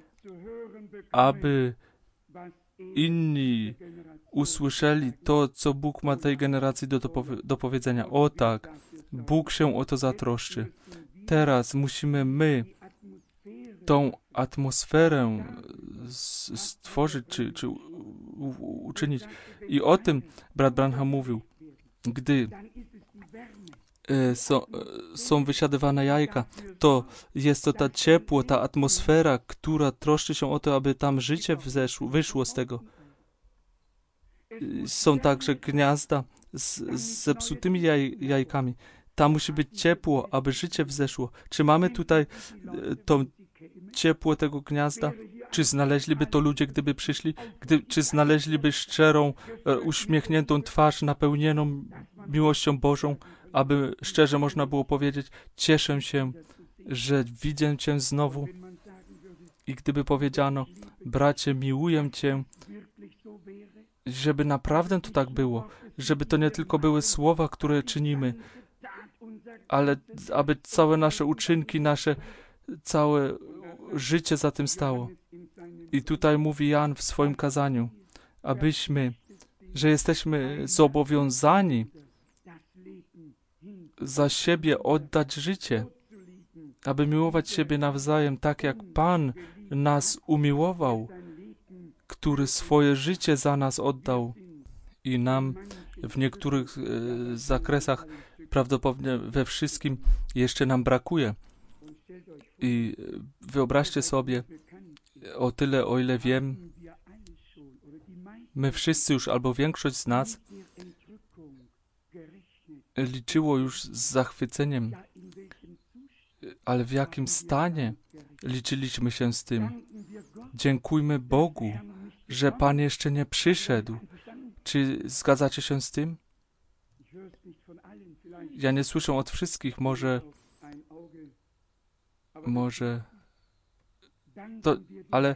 aby inni usłyszeli to, co Bóg ma tej generacji do powiedzenia? O tak, Bóg się o to zatroszczy. Teraz musimy my tą atmosferę stworzyć, czy uczynić. I o tym brat Branham mówił, gdy są wysiadywane jajka, to jest to ta ciepło, ta atmosfera, która troszczy się o to, aby tam życie wyszło z tego. Są także gniazda z zepsutymi jajkami. Tam musi być ciepło, aby życie wzeszło. Czy mamy tutaj to ciepło tego gniazda? Czy znaleźliby to ludzie, gdyby przyszli? Czy znaleźliby szczerą, uśmiechniętą twarz, napełnioną miłością Bożą, aby szczerze można było powiedzieć: cieszę się, że widzę Cię znowu? I gdyby powiedziano: bracie, miłuję Cię, żeby naprawdę to tak było, żeby to nie tylko były słowa, które czynimy, ale aby całe nasze uczynki, nasze całe życie za tym stało. I tutaj mówi Jan w swoim kazaniu, że jesteśmy zobowiązani za siebie oddać życie, aby miłować siebie nawzajem tak, jak Pan nas umiłował, który swoje życie za nas oddał. I nam w niektórych zakresach, prawdopodobnie we wszystkim, jeszcze nam brakuje. I wyobraźcie sobie, o tyle, o ile wiem, my wszyscy już, albo większość z nas, liczyło już z zachwyceniem, ale w jakim stanie liczyliśmy się z tym. Dziękujmy Bogu, że Pan jeszcze nie przyszedł. Czy zgadzacie się z tym? Ja nie słyszę od wszystkich, ale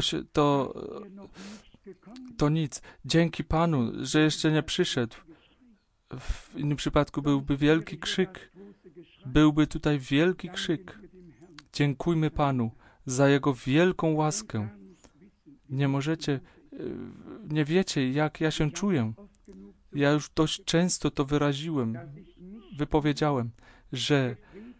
to nic. Dzięki Panu, że jeszcze nie przyszedł. W innym przypadku byłby wielki krzyk. Byłby tutaj wielki krzyk. Dziękujmy Panu za Jego wielką łaskę. Nie wiecie, jak ja się czuję. Ja już dość często to wypowiedziałem, że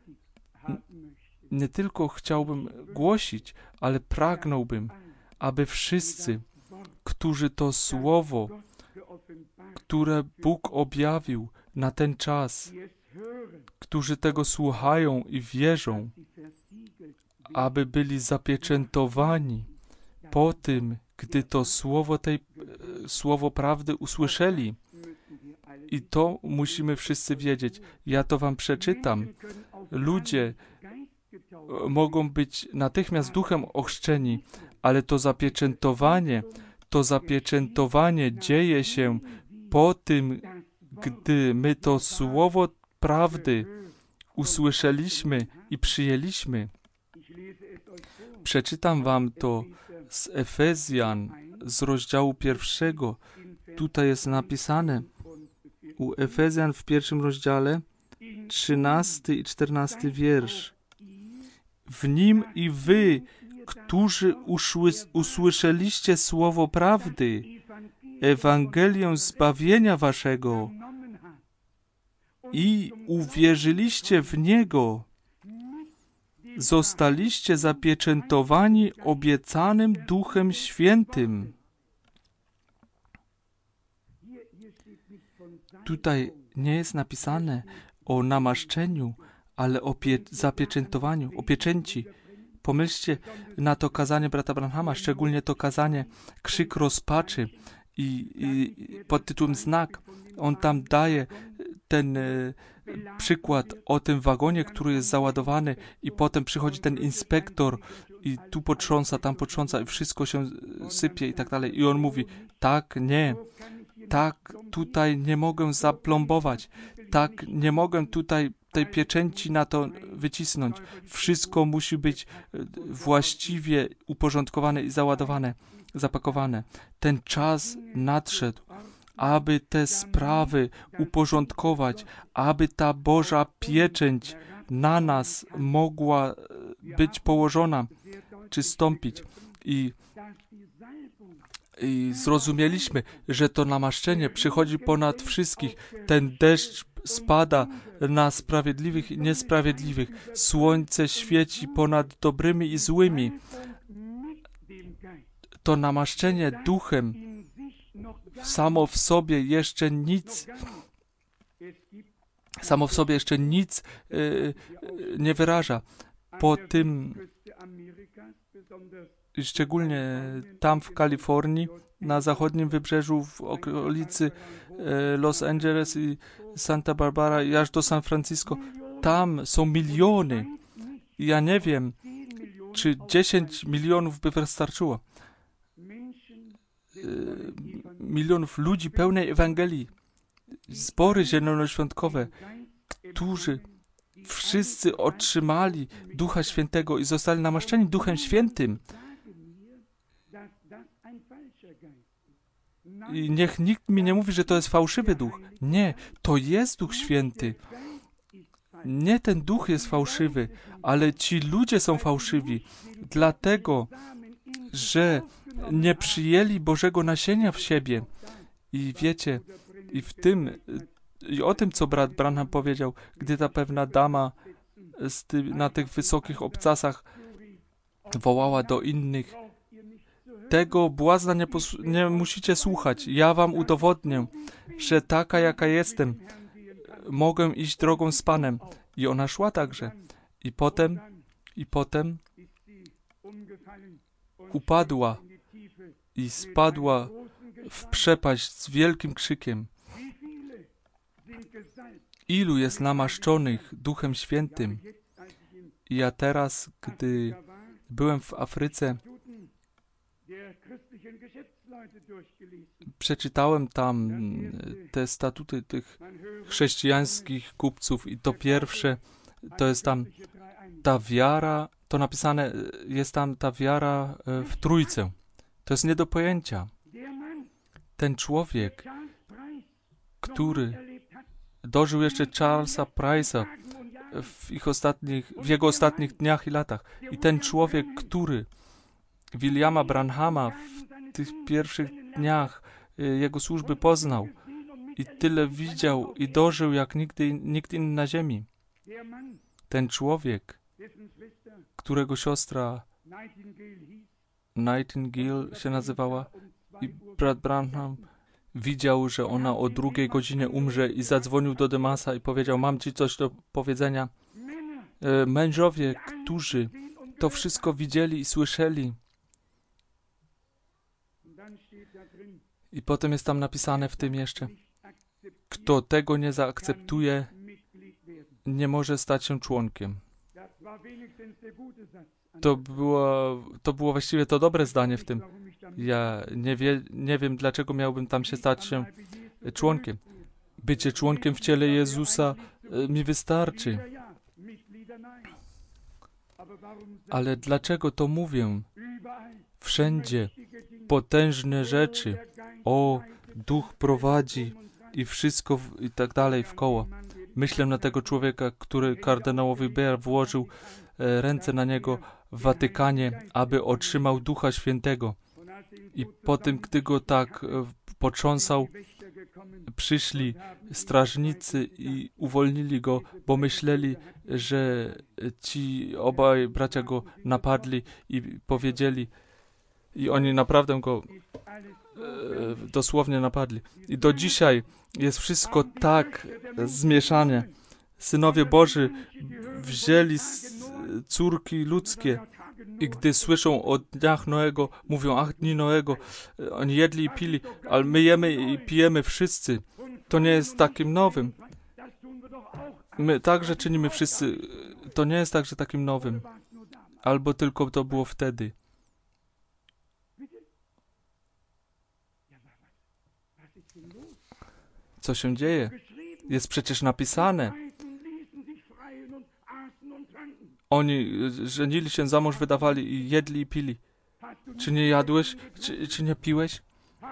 nie tylko chciałbym głosić, ale pragnąłbym, aby wszyscy, którzy to słowo, które Bóg objawił na ten czas, którzy tego słuchają i wierzą, aby byli zapieczętowani po tym, gdy to słowo prawdy usłyszeli. I to musimy wszyscy wiedzieć. Ja to wam przeczytam. Ludzie mogą być natychmiast duchem ochrzczeni, ale to zapieczętowanie dzieje się po tym, gdy my to słowo prawdy usłyszeliśmy i przyjęliśmy. Przeczytam wam to z Efezjan, z rozdziału 1. Tutaj jest napisane u Efezjan w 1 rozdziale 13 i 14 wiersz. W nim i wy, którzy usłyszeliście słowo prawdy, Ewangelię zbawienia waszego i uwierzyliście w niego, zostaliście zapieczętowani obiecanym Duchem Świętym. Tutaj nie jest napisane o namaszczeniu, ale o zapieczętowaniu, o pieczęci. Pomyślcie na to kazanie brata Branhama, szczególnie to kazanie Krzyk rozpaczy i pod tytułem Znak. On tam daje ten przykład o tym wagonie, który jest załadowany i potem przychodzi ten inspektor i tu potrząsa, tam potrząsa i wszystko się sypie i tak dalej. I on mówi, tak, nie, tak, tutaj nie mogę zaplombować, tak, nie mogę tutaj tej pieczęci na to wycisnąć. Wszystko musi być właściwie uporządkowane i załadowane, zapakowane. Ten czas nadszedł, aby te sprawy uporządkować, aby ta Boża pieczęć na nas mogła być położona, czy stąpić. I zrozumieliśmy, że to namaszczenie przychodzi ponad wszystkich. Ten deszcz spada na sprawiedliwych i niesprawiedliwych. Słońce świeci ponad dobrymi i złymi. To namaszczenie duchem samo w sobie jeszcze nic nie wyraża. Po tym, szczególnie tam w Kalifornii, na zachodnim wybrzeżu, w okolicy Los Angeles i Santa Barbara i aż do San Francisco, tam są miliony. Ja nie wiem, czy 10 milionów by wystarczyło. Milionów ludzi pełnej Ewangelii. Zbory zielonoświątkowe, którzy wszyscy otrzymali Ducha Świętego i zostali namaszczeni Duchem Świętym. I niech nikt mi nie mówi, że to jest fałszywy duch. Nie, to jest Duch Święty. Nie ten duch jest fałszywy, ale ci ludzie są fałszywi, dlatego, że nie przyjęli Bożego nasienia w siebie. I wiecie, i o tym, co brat Branham powiedział, gdy ta pewna dama na tych wysokich obcasach wołała do innych, tego błazna nie musicie słuchać. Ja wam udowodnię, że taka, jaka jestem, mogę iść drogą z Panem. I ona szła także. I potem upadła i spadła w przepaść z wielkim krzykiem. Ilu jest namaszczonych Duchem Świętym? I ja teraz, gdy byłem w Afryce, przeczytałem tam te statuty tych chrześcijańskich kupców i to pierwsze, to jest tam ta wiara, to napisane jest tam ta wiara w Trójcę. To jest nie do pojęcia. Ten człowiek, który dożył jeszcze Charlesa Price'a w jego ostatnich dniach i latach. I ten człowiek, który Williama Branhama w tych pierwszych dniach jego służby poznał i tyle widział i dożył jak nikt inny na ziemi. Ten człowiek, którego siostra Nightingale się nazywała i brat Branham widział, że ona o 2:00 umrze i zadzwonił do Demasa i powiedział, mam ci coś do powiedzenia. Mężowie, którzy to wszystko widzieli i słyszeli. I potem jest tam napisane w tym jeszcze, kto tego nie zaakceptuje, nie może stać się członkiem. To było właściwie to dobre zdanie w tym. Ja nie wiem, dlaczego miałbym tam się stać się członkiem. Bycie członkiem w ciele Jezusa mi wystarczy. Ale dlaczego to mówię? Wszędzie potężne rzeczy. O, Duch prowadzi i wszystko i tak dalej w koło. Myślę na tego człowieka, który kardynałowi Beer włożył ręce na niego w Watykanie, aby otrzymał Ducha Świętego. I potem, gdy go tak potrząsał, przyszli strażnicy i uwolnili go, bo myśleli, że ci obaj bracia go napadli i powiedzieli, i oni naprawdę go dosłownie napadli. I do dzisiaj jest wszystko tak zmieszane. Synowie Boży wzięli córki ludzkie i gdy słyszą o dniach Noego, mówią, ach, dni Noego, oni jedli i pili, ale my jemy i pijemy wszyscy. To nie jest takim nowym. My także czynimy wszyscy. To nie jest także takim nowym. Albo tylko to było wtedy. Co się dzieje? Jest przecież napisane. Oni żenili się, za mąż wydawali i jedli i pili. Czy nie jadłeś? Czy nie piłeś?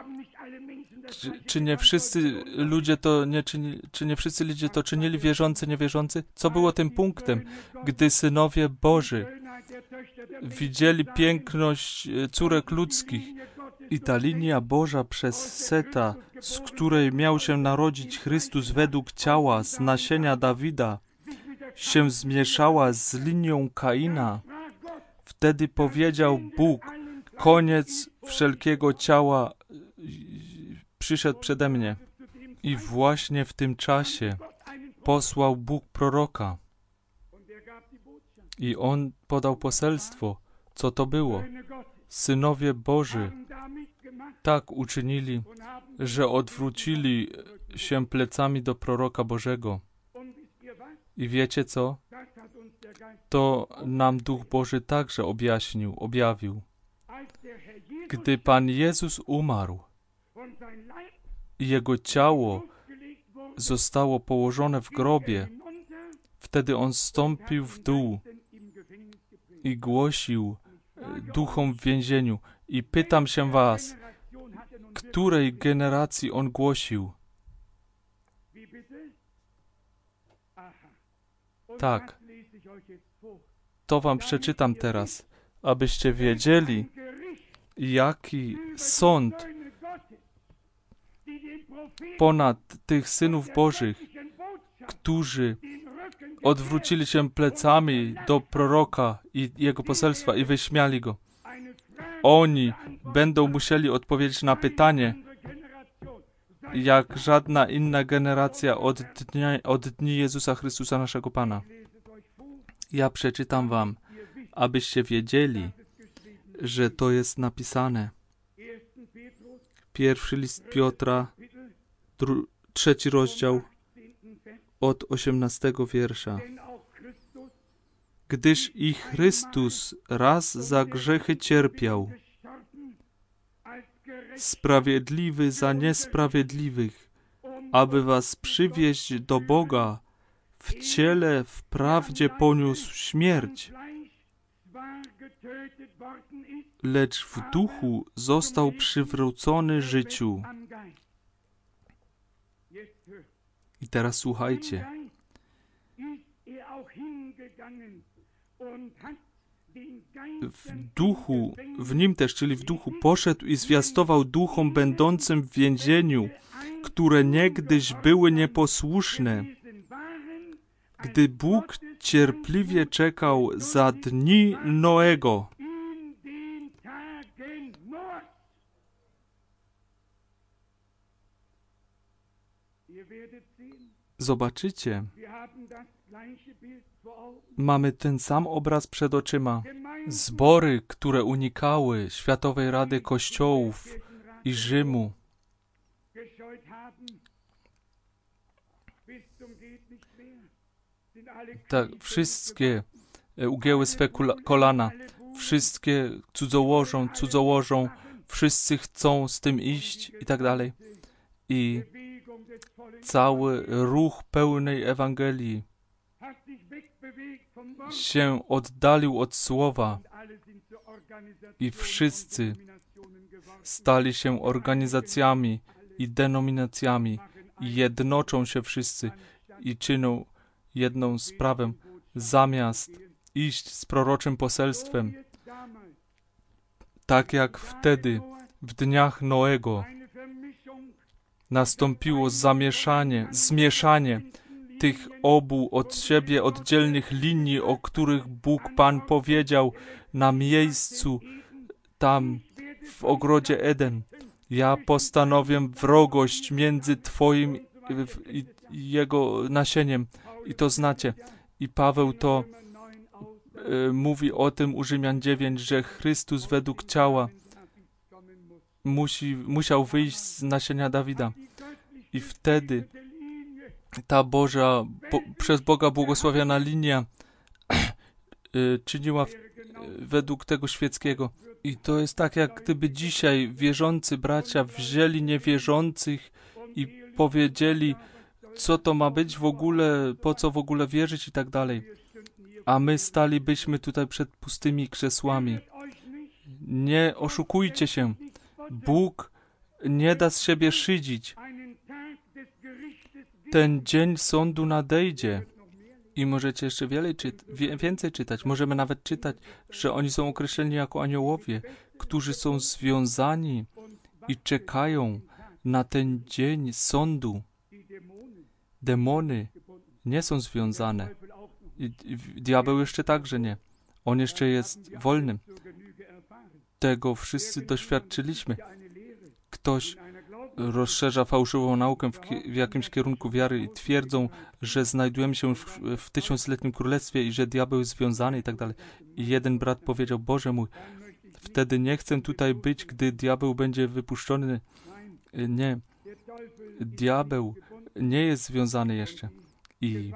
Czy nie wszyscy ludzie to nie czynili, czy nie wszyscy ludzie to czynili, wierzący, niewierzący? Co było tym punktem, gdy synowie Boży widzieli piękność córek ludzkich i ta linia Boża przez Seta, z której miał się narodzić Chrystus według ciała, z nasienia Dawida, się zmieszała z linią Kaina. Wtedy powiedział Bóg, koniec wszelkiego ciała przyszedł przede mnie. I właśnie w tym czasie posłał Bóg proroka. I on podał poselstwo. Co to było? Synowie Boży tak uczynili, że odwrócili się plecami do proroka Bożego. I wiecie co? To nam Duch Boży także objawił. Gdy Pan Jezus umarł i Jego ciało zostało położone w grobie, wtedy On zstąpił w dół i głosił duchom w więzieniu. I pytam się was, której generacji On głosił? Tak. To wam przeczytam teraz, abyście wiedzieli, jaki sąd ponad tych synów Bożych, którzy odwrócili się plecami do proroka i jego poselstwa i wyśmiali go. Oni będą musieli odpowiedzieć na pytanie, jak żadna inna generacja od dni Jezusa Chrystusa, naszego Pana. Ja przeczytam wam, abyście wiedzieli, że to jest napisane. Pierwszy list Piotra, 3 rozdział, od 18 wiersza. Gdyż i Chrystus raz za grzechy cierpiał, sprawiedliwy za niesprawiedliwych, aby was przywieźć do Boga, w ciele wprawdzie poniósł śmierć, lecz w duchu został przywrócony życiu. I teraz słuchajcie. W duchu, w nim też, czyli w duchu, poszedł i zwiastował duchom będącym w więzieniu, które niegdyś były nieposłuszne, gdy Bóg cierpliwie czekał za dni Noego. Zobaczycie, mamy ten sam obraz przed oczyma. Zbory, które unikały Światowej Rady Kościołów i Rzymu, tak, wszystkie ugięły swe kolana, wszystkie cudzołożą, wszyscy chcą z tym iść i tak dalej. I cały ruch pełnej Ewangelii się oddalił od słowa i wszyscy stali się organizacjami i denominacjami i jednoczą się wszyscy i czynią jedną sprawę, zamiast iść z proroczym poselstwem, tak jak wtedy, w dniach Noego, nastąpiło zmieszanie tych obu od siebie oddzielnych linii, o których Bóg Pan powiedział na miejscu tam w ogrodzie Eden. Ja postanowię wrogość między Twoim i jego nasieniem. I to znacie. I Paweł to mówi o tym u Rzymian 9, że Chrystus według ciała musiał wyjść z nasienia Dawida. I wtedy ta przez Boga błogosławiona linia czyniła według tego świeckiego. I to jest tak, jak gdyby dzisiaj wierzący bracia wzięli niewierzących i powiedzieli, co to ma być w ogóle, po co w ogóle wierzyć i tak dalej. A my stalibyśmy tutaj przed pustymi krzesłami. Nie oszukujcie się. Bóg nie da z siebie szydzić. Ten dzień sądu nadejdzie. I możecie jeszcze więcej czytać. Możemy nawet czytać, że oni są określeni jako aniołowie, którzy są związani i czekają na ten dzień sądu. Demony nie są związane. I diabeł jeszcze także nie. On jeszcze jest wolnym. Tego wszyscy doświadczyliśmy. Ktoś rozszerza fałszywą naukę w jakimś kierunku wiary i twierdzą, że znajdujemy się w 1000-letnim królestwie i że diabeł jest związany i tak dalej. I jeden brat powiedział, Boże mój, wtedy nie chcę tutaj być, gdy diabeł będzie wypuszczony. Nie. Diabeł nie jest związany jeszcze. I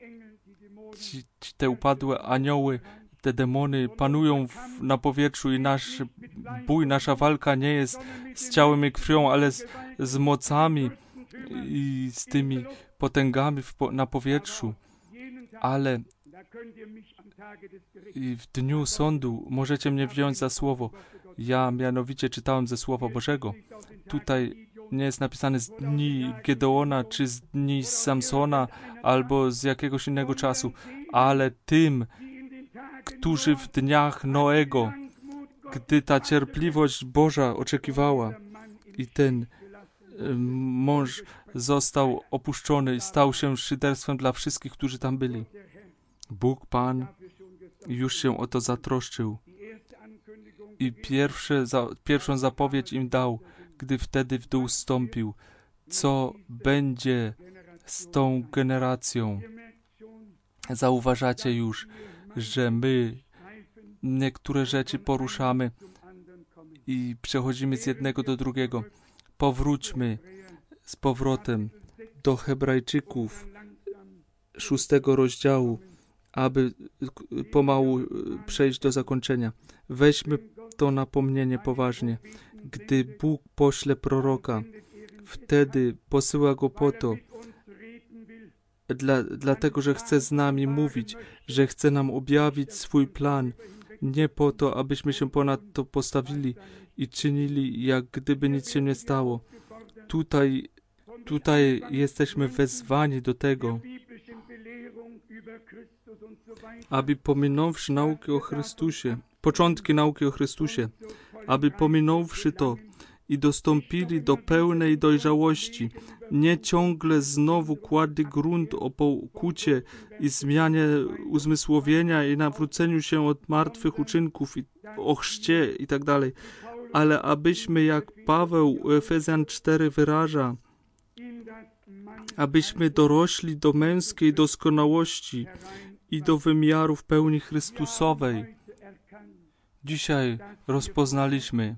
te upadłe anioły, te demony panują na powietrzu i nasz bój, nasza walka nie jest z ciałem i krwią, ale z mocami i z tymi potęgami na powietrzu. Ale w dniu sądu możecie mnie wziąć za słowo. Ja mianowicie czytałem ze Słowa Bożego. Tutaj nie jest napisane z dni Gedeona, czy z dni Samsona, albo z jakiegoś innego czasu, ale tym, którzy w dniach Noego, gdy ta cierpliwość Boża oczekiwała i ten mąż został opuszczony i stał się szyderstwem dla wszystkich, którzy tam byli. Bóg Pan już się o to zatroszczył i pierwszą zapowiedź im dał, gdy wtedy w dół zstąpił. Co będzie z tą generacją? Zauważacie już, że my niektóre rzeczy poruszamy i przechodzimy z jednego do drugiego. Powróćmy z powrotem do Hebrajczyków 6 rozdziału, aby pomału przejść do zakończenia. Weźmy to napomnienie poważnie. Gdy Bóg pośle proroka, wtedy posyła go po to, dlatego, że chce z nami mówić, że chce nam objawić swój plan, nie po to, abyśmy się ponad to postawili i czynili, jak gdyby nic się nie stało. Tutaj jesteśmy wezwani do tego, aby pominąwszy nauki o Chrystusie, początki nauki o Chrystusie, aby pominąwszy to i dostąpili do pełnej dojrzałości, nie ciągle znowu kładli grunt o pokucie i zmianie uzmysłowienia i nawróceniu się od martwych uczynków i o chrzcie i tak dalej, ale abyśmy, jak Paweł u Efezjan 4 wyraża, abyśmy dorośli do męskiej doskonałości i do wymiarów pełni Chrystusowej. Dzisiaj rozpoznaliśmy,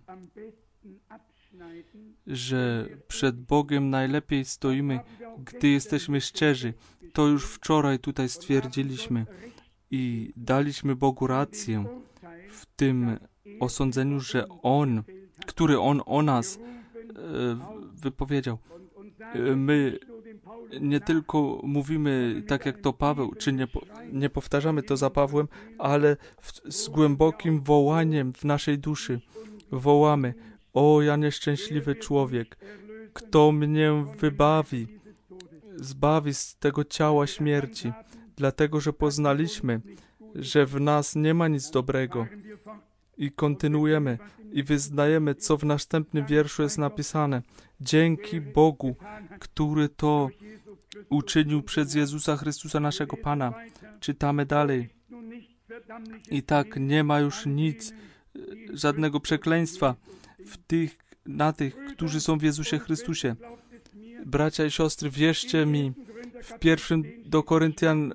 że przed Bogiem najlepiej stoimy, gdy jesteśmy szczerzy. To już wczoraj tutaj stwierdziliśmy i daliśmy Bogu rację w tym osądzeniu, że który On o nas wypowiedział. My nie tylko mówimy tak jak to Paweł, czy nie powtarzamy to za Pawłem, ale z głębokim wołaniem w naszej duszy wołamy: o, ja nieszczęśliwy człowiek, kto mnie zbawi z tego ciała śmierci, dlatego, że poznaliśmy, że w nas nie ma nic dobrego. I kontynuujemy i wyznajemy, co w następnym wierszu jest napisane. Dzięki Bogu, który to uczynił przez Jezusa Chrystusa naszego Pana. Czytamy dalej. I tak nie ma już nic, żadnego przekleństwa na tych, którzy są w Jezusie Chrystusie. Bracia i siostry, wierzcie mi, w 1 do Koryntian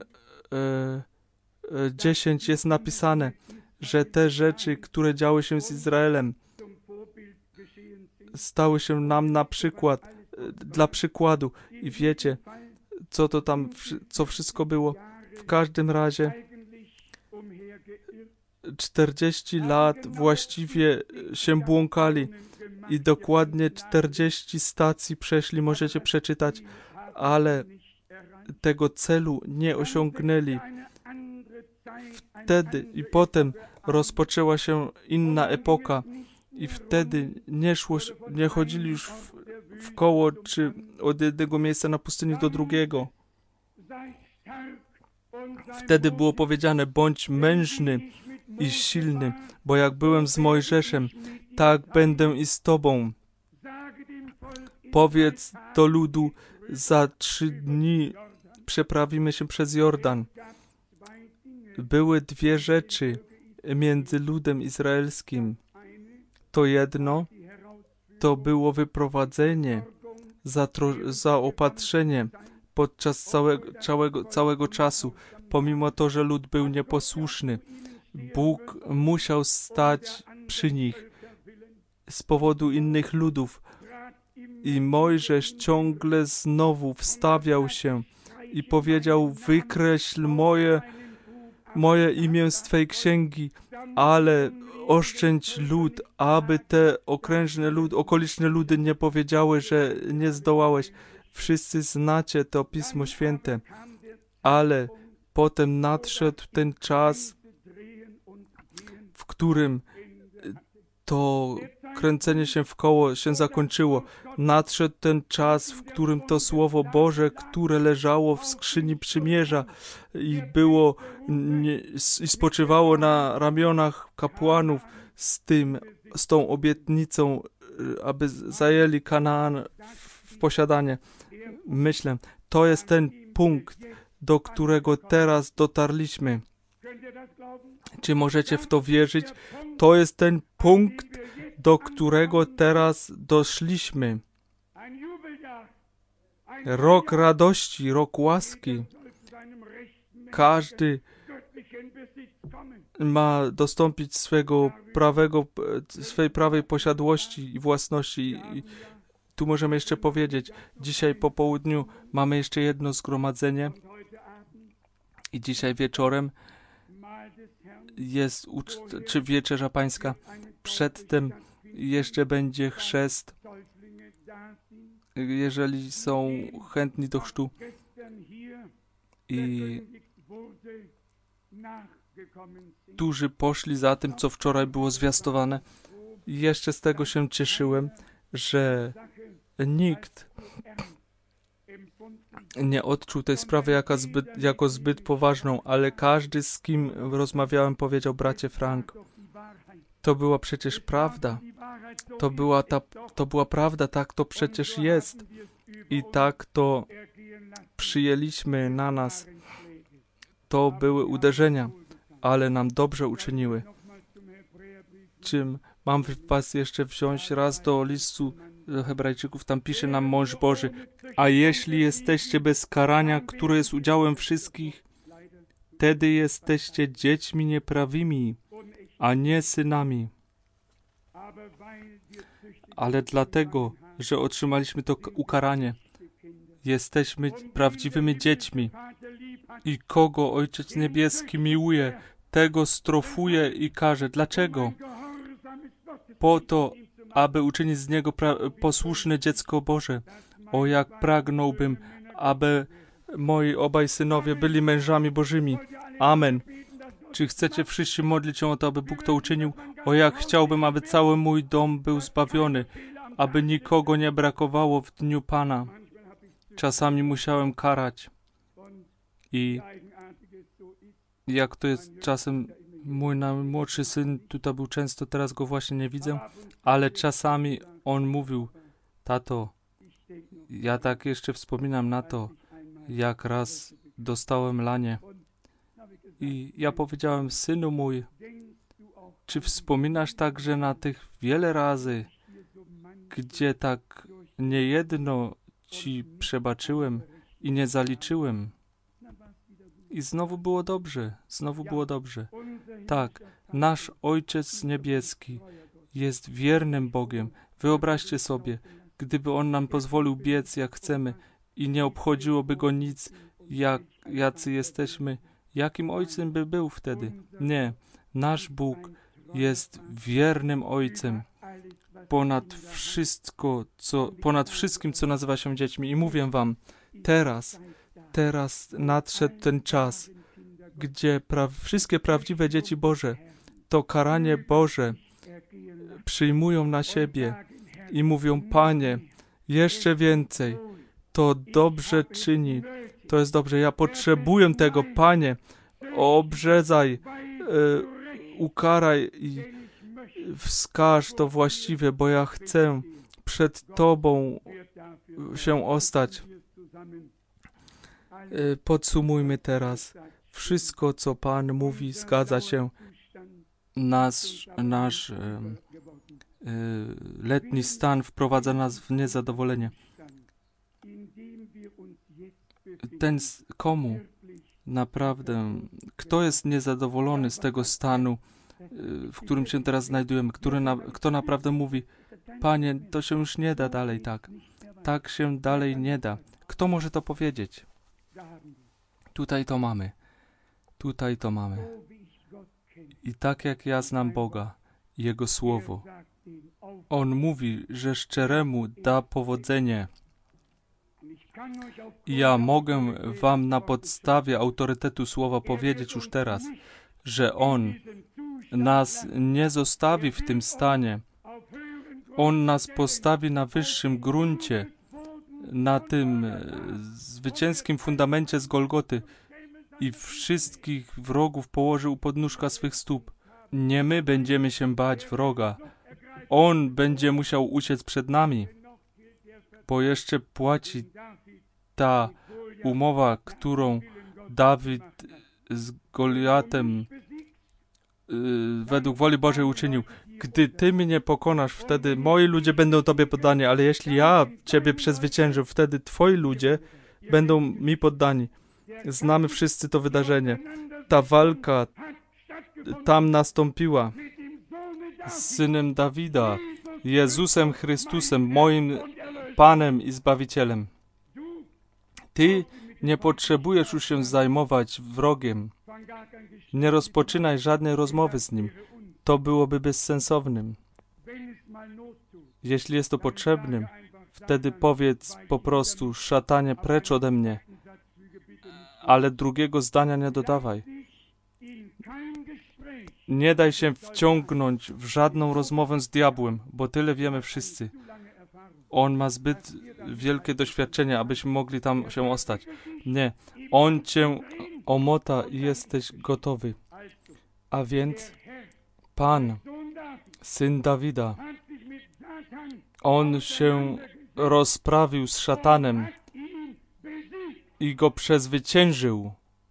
10 jest napisane, że te rzeczy, które działy się z Izraelem, stały się nam na przykład, dla przykładu. I wiecie, co wszystko było. W każdym razie 40 lat właściwie się błąkali i dokładnie 40 stacji przeszli, możecie przeczytać, ale tego celu nie osiągnęli. Wtedy i potem rozpoczęła się inna epoka i wtedy nie chodzili już w koło, czy od jednego miejsca na pustyni do drugiego. Wtedy było powiedziane: bądź mężny i silny, bo jak byłem z Mojżeszem, tak będę i z tobą. Powiedz do ludu: za 3 dni przeprawimy się przez Jordan. Były 2 rzeczy między ludem izraelskim. To jedno to było wyprowadzenie, zaopatrzenie podczas całego czasu. Pomimo to, że lud był nieposłuszny, Bóg musiał stać przy nich z powodu innych ludów. I Mojżesz ciągle znowu wstawiał się i powiedział: wykreśl moje imię z Twej księgi, ale oszczędź lud, aby te okoliczne ludy nie powiedziały, że nie zdołałeś. Wszyscy znacie to Pismo Święte, ale potem nadszedł ten czas, w którym to kręcenie się w koło się zakończyło. Nadszedł ten czas, w którym to Słowo Boże, które leżało w skrzyni przymierza i spoczywało na ramionach kapłanów z tą obietnicą, aby zajęli Kanaan w posiadanie. Myślę, to jest ten punkt, do którego teraz dotarliśmy. Czy możecie w to wierzyć? To jest ten punkt, do którego teraz doszliśmy. Rok radości, rok łaski. Każdy ma dostąpić swej prawej posiadłości i własności. I tu możemy jeszcze powiedzieć, dzisiaj po południu mamy jeszcze jedno zgromadzenie i dzisiaj wieczorem jest czy wieczerza pańska. Przedtem jeszcze będzie chrzest, jeżeli są chętni do chrztu. I którzy poszli za tym, co wczoraj było zwiastowane. I jeszcze z tego się cieszyłem, że nikt nie odczuł tej sprawy jako zbyt poważną, ale każdy, z kim rozmawiałem, powiedział: bracie Frank, to była przecież prawda. To była prawda, tak to przecież jest. I tak to przyjęliśmy na nas. To były uderzenia, ale nam dobrze uczyniły. Czym mam was jeszcze wziąć raz do listu do Hebrajczyków, tam pisze nam mąż Boży: a jeśli jesteście bez karania, które jest udziałem wszystkich, wtedy jesteście dziećmi nieprawymi, a nie synami. Ale dlatego, że otrzymaliśmy to ukaranie, jesteśmy prawdziwymi dziećmi. I kogo Ojciec Niebieski miłuje, tego strofuje i karze. Dlaczego? Po to, aby uczynić z niego posłuszne dziecko Boże. O, jak pragnąłbym, aby moi obaj synowie byli mężami Bożymi. Amen. Czy chcecie wszyscy modlić się o to, aby Bóg to uczynił? O, jak chciałbym, aby cały mój dom był zbawiony, aby nikogo nie brakowało w dniu Pana. Czasami musiałem karać i jak to jest czasem, mój najmłodszy syn tutaj był często, teraz go właśnie nie widzę, ale czasami on mówił: tato, ja tak jeszcze wspominam na to, jak raz dostałem lanie. I ja powiedziałem: synu mój, czy wspominasz także na tych wiele razy, gdzie tak niejedno ci przebaczyłem i nie zaliczyłem? I znowu było dobrze, znowu było dobrze. Tak, nasz Ojciec Niebieski jest wiernym Bogiem. Wyobraźcie sobie, gdyby On nam pozwolił biec jak chcemy i nie obchodziłoby Go nic, jacy jesteśmy, jakim Ojcem by był wtedy? Nie, nasz Bóg jest wiernym Ojcem ponad wszystkim, co nazywa się dziećmi. I mówię wam, teraz nadszedł ten czas, gdzie wszystkie prawdziwe dzieci Boże to karanie Boże przyjmują na siebie i mówią: Panie, jeszcze więcej, to dobrze czyni, to jest dobrze, ja potrzebuję tego, Panie, obrzezaj, ukaraj i wskaż to właściwie, bo ja chcę przed Tobą się ostać. Podsumujmy teraz. Wszystko, co Pan mówi, zgadza się. Nasz letni stan wprowadza nas w niezadowolenie. Komu naprawdę, kto jest niezadowolony z tego stanu, w którym się teraz znajdujemy, kto naprawdę mówi: Panie, to się już nie da dalej tak się dalej nie da. Kto może to powiedzieć? Tutaj to mamy. I tak jak ja znam Boga, Jego Słowo, On mówi, że szczeremu da powodzenie. I ja mogę wam na podstawie autorytetu Słowa powiedzieć już teraz, że On nas nie zostawi w tym stanie. On nas postawi na wyższym gruncie, na tym zwycięskim fundamencie z Golgoty i wszystkich wrogów położy u podnóżka swych stóp. Nie my będziemy się bać wroga. On będzie musiał uciec przed nami, bo jeszcze płaci ta umowa, którą Dawid z Goliatem według woli Bożej uczynił. Gdy Ty mnie pokonasz, wtedy moi ludzie będą Tobie poddani, ale jeśli ja Ciebie przezwyciężę, wtedy Twoi ludzie będą mi poddani. Znamy wszyscy to wydarzenie. Ta walka tam nastąpiła z Synem Dawida, Jezusem Chrystusem, moim Panem i Zbawicielem. Ty nie potrzebujesz już się zajmować wrogiem. Nie rozpoczynaj żadnej rozmowy z nim. To byłoby bezsensownym. Jeśli jest to potrzebnym, wtedy powiedz po prostu: szatanie, precz ode mnie. Ale drugiego zdania nie dodawaj. Nie daj się wciągnąć w żadną rozmowę z diabłem, bo tyle wiemy wszyscy. On ma zbyt wielkie doświadczenie, abyśmy mogli tam się ostać. Nie. On cię omota i jesteś gotowy. A więc Pan, Syn Dawida, On się rozprawił z szatanem i go przezwyciężył.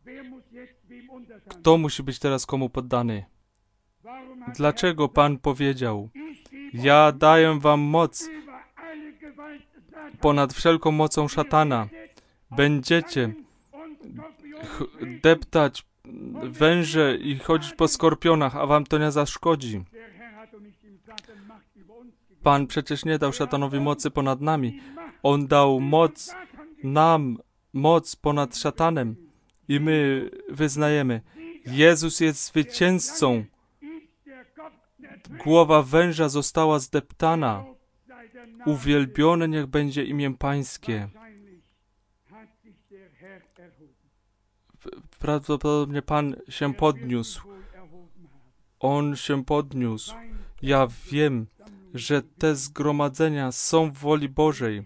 Kto musi być teraz komu poddany? Dlaczego Pan powiedział: ja daję wam moc ponad wszelką mocą szatana. Będziecie deptać węże i chodzić po skorpionach, a wam to nie zaszkodzi. Pan przecież nie dał szatanowi mocy ponad nami. On dał nam moc ponad szatanem. I my wyznajemy: Jezus jest zwycięzcą. Głowa węża została zdeptana. Uwielbione niech będzie imię Pańskie. Prawdopodobnie Pan się podniósł. On się podniósł. Ja wiem, że te zgromadzenia są w woli Bożej.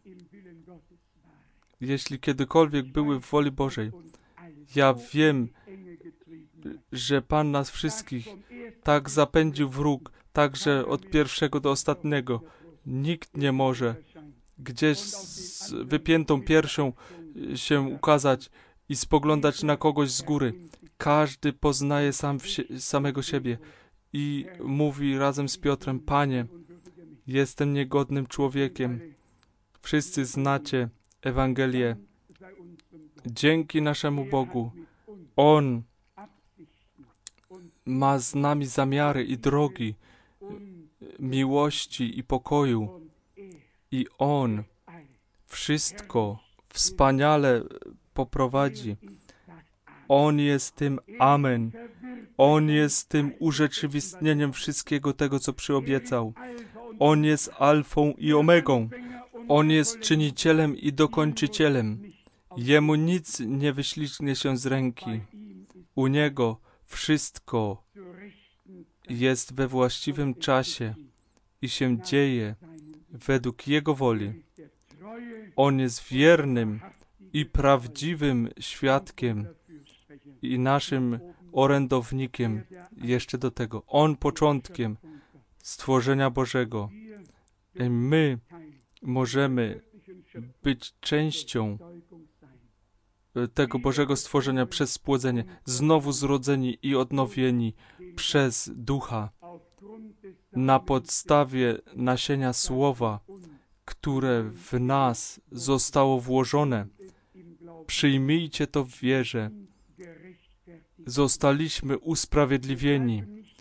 Jeśli kiedykolwiek były w woli Bożej. Ja wiem, że Pan nas wszystkich tak zapędził wróg, także od pierwszego do ostatniego. Nikt nie może gdzieś z wypiętą piersią się ukazać i spoglądać na kogoś z góry. Każdy poznaje samego siebie i mówi razem z Piotrem: Panie, jestem niegodnym człowiekiem. Wszyscy znacie Ewangelię. Dzięki naszemu Bogu. On ma z nami zamiary i drogi miłości i pokoju. I On wszystko wspaniale poprowadzi. On jest tym Amen. On jest tym urzeczywistnieniem wszystkiego tego, co przyobiecał. On jest Alfą i Omegą. On jest czynicielem i dokończycielem. Jemu nic nie wyślizgnie się z ręki. U Niego wszystko jest we właściwym czasie i się dzieje według Jego woli. On jest wiernym i prawdziwym świadkiem i naszym orędownikiem. Jeszcze do tego. On początkiem stworzenia Bożego. I my możemy być częścią tego Bożego stworzenia przez spłodzenie, znowu zrodzeni i odnowieni przez Ducha na podstawie nasienia Słowa, które w nas zostało włożone. Przyjmijcie to w wierze. Zostaliśmy usprawiedliwieni.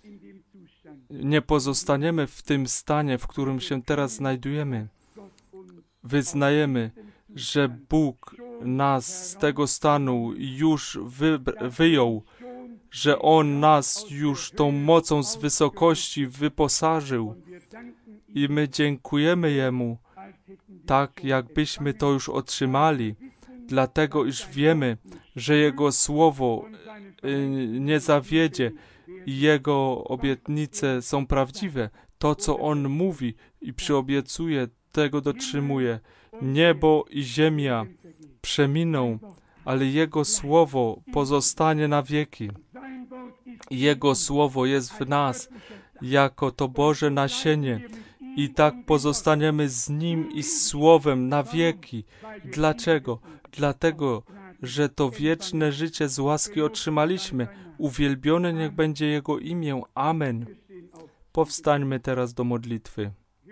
Nie pozostaniemy w tym stanie, w którym się teraz znajdujemy. Wyznajemy, że Bóg nas z tego stanu już wyjął, że On nas już tą mocą z wysokości wyposażył i my dziękujemy Jemu, tak jakbyśmy to już otrzymali, dlatego iż wiemy, że Jego Słowo nie zawiedzie i Jego obietnice są prawdziwe. To, co On mówi i przyobiecuje, tego dotrzymuje. Niebo i ziemia przeminą, ale Jego Słowo pozostanie na wieki. Jego Słowo jest w nas, jako to Boże nasienie i tak pozostaniemy z Nim i z Słowem na wieki. Dlaczego? Dlatego, że to wieczne życie z łaski otrzymaliśmy. Uwielbione niech będzie Jego imię. Amen. Powstańmy teraz do modlitwy.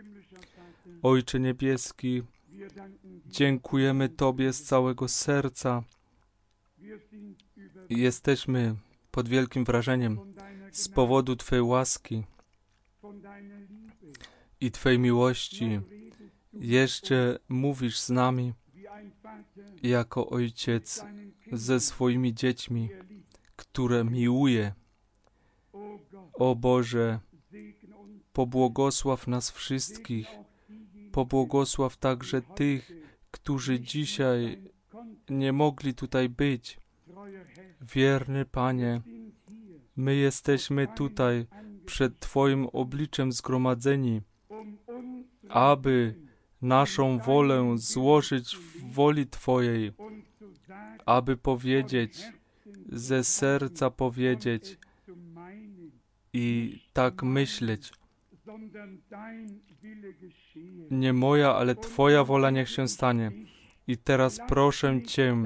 Ojcze Niebieski, dziękujemy Tobie z całego serca. Jesteśmy pod wielkim wrażeniem z powodu Twojej łaski i Twojej miłości. Jeszcze mówisz z nami jako Ojciec ze swoimi dziećmi, które miłuje. O Boże, pobłogosław nas wszystkich. Pobłogosław także tych, którzy dzisiaj nie mogli tutaj być. Wierny Panie, my jesteśmy tutaj przed Twoim obliczem zgromadzeni, aby naszą wolę złożyć w woli Twojej, aby powiedzieć, ze serca powiedzieć i tak myśleć. Nie moja, ale Twoja wola niech się stanie. I teraz proszę Cię,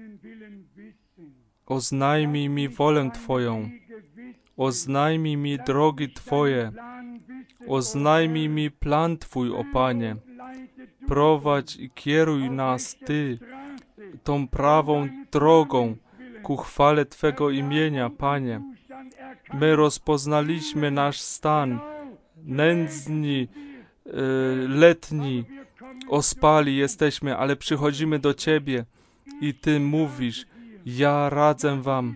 oznajmij mi wolę Twoją, oznajmij mi drogi Twoje, oznajmij mi plan Twój, o Panie. Prowadź i kieruj nas Ty tą prawą drogą ku chwale Twego imienia, Panie. My rozpoznaliśmy nasz stan, nędzni, letni, ospali jesteśmy, ale przychodzimy do Ciebie i Ty mówisz, ja radzę Wam.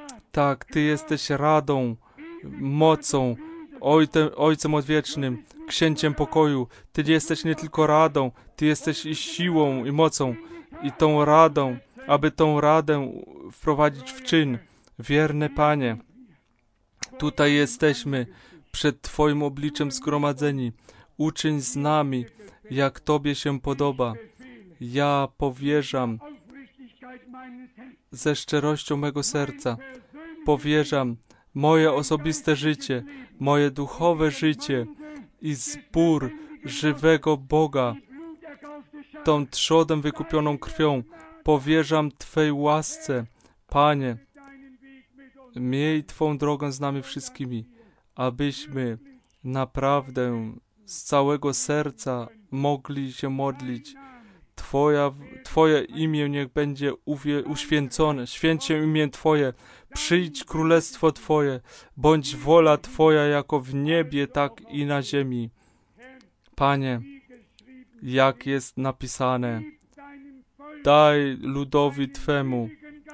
Tak, Ty jesteś radą, mocą, Ojcem Odwiecznym, księciem pokoju. Ty jesteś nie tylko radą, Ty jesteś i siłą, i mocą. I tą radą, aby tą radę wprowadzić w czyn. Wierny Panie, tutaj jesteśmy przed Twoim obliczem zgromadzeni. Uczyń z nami, jak Tobie się podoba. Ja powierzam ze szczerością mego serca. Powierzam moje osobiste życie, moje duchowe życie i zbór żywego Boga, tą trzodem wykupioną krwią. Powierzam Twej łasce. Panie, miej Twą drogę z nami wszystkimi, abyśmy naprawdę z całego serca mogli się modlić. Twoje imię niech będzie uświęcone. Święć się imię Twoje. Przyjdź królestwo Twoje. Bądź wola Twoja jako w niebie, tak i na ziemi. Panie, jak jest napisane, daj ludowi Twemu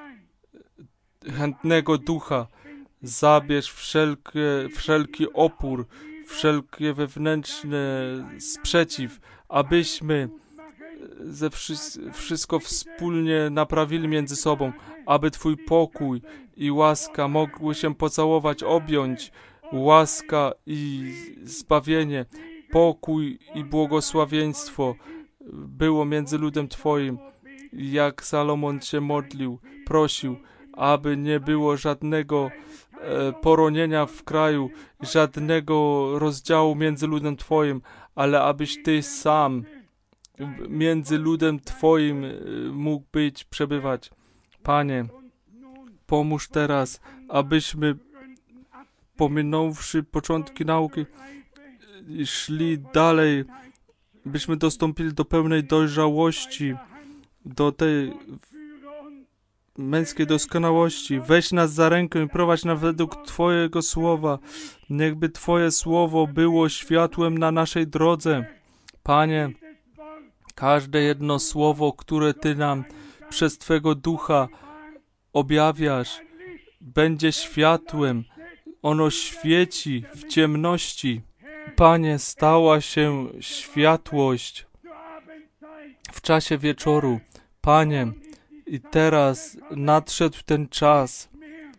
chętnego ducha, zabierz wszelki opór, wszelkie wewnętrzne sprzeciw, abyśmy wszystko wspólnie naprawili między sobą, aby Twój pokój i łaska mogły się pocałować, objąć, łaska i zbawienie, pokój i błogosławieństwo było między ludem Twoim, jak Salomon się modlił, prosił, aby nie było żadnego poronienia w kraju, żadnego rozdziału między ludem Twoim, ale abyś Ty sam między ludem Twoim mógł przebywać. Panie, pomóż teraz, abyśmy pominąwszy początki nauki szli dalej, byśmy dostąpili do pełnej dojrzałości, do tej męskiej doskonałości. Weź nas za rękę i prowadź nas według Twojego słowa. Niechby Twoje słowo było światłem na naszej drodze. Panie, każde jedno słowo, które Ty nam przez Twego Ducha objawiasz, będzie światłem. Ono świeci w ciemności. Panie, stała się światłość w czasie wieczoru. Panie, i teraz nadszedł ten czas,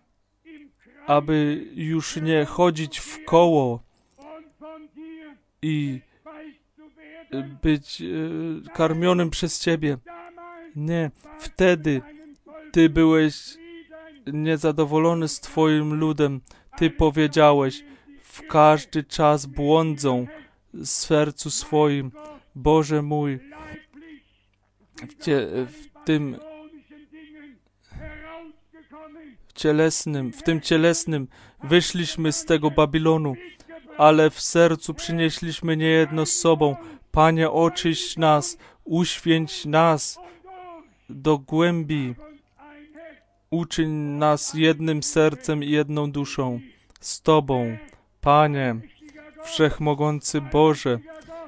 aby już nie chodzić w koło i być karmionym przez Ciebie. Nie, wtedy Ty byłeś niezadowolony z Twoim ludem. Ty powiedziałeś, w każdy czas błądzą w sercu swoim. Boże mój, w tym cielesnym wyszliśmy z tego Babilonu, ale w sercu przynieśliśmy niejedno z sobą. Panie, oczyść nas, uświęć nas do głębi. Uczyń nas jednym sercem i jedną duszą z Tobą. Panie, Wszechmogący Boże,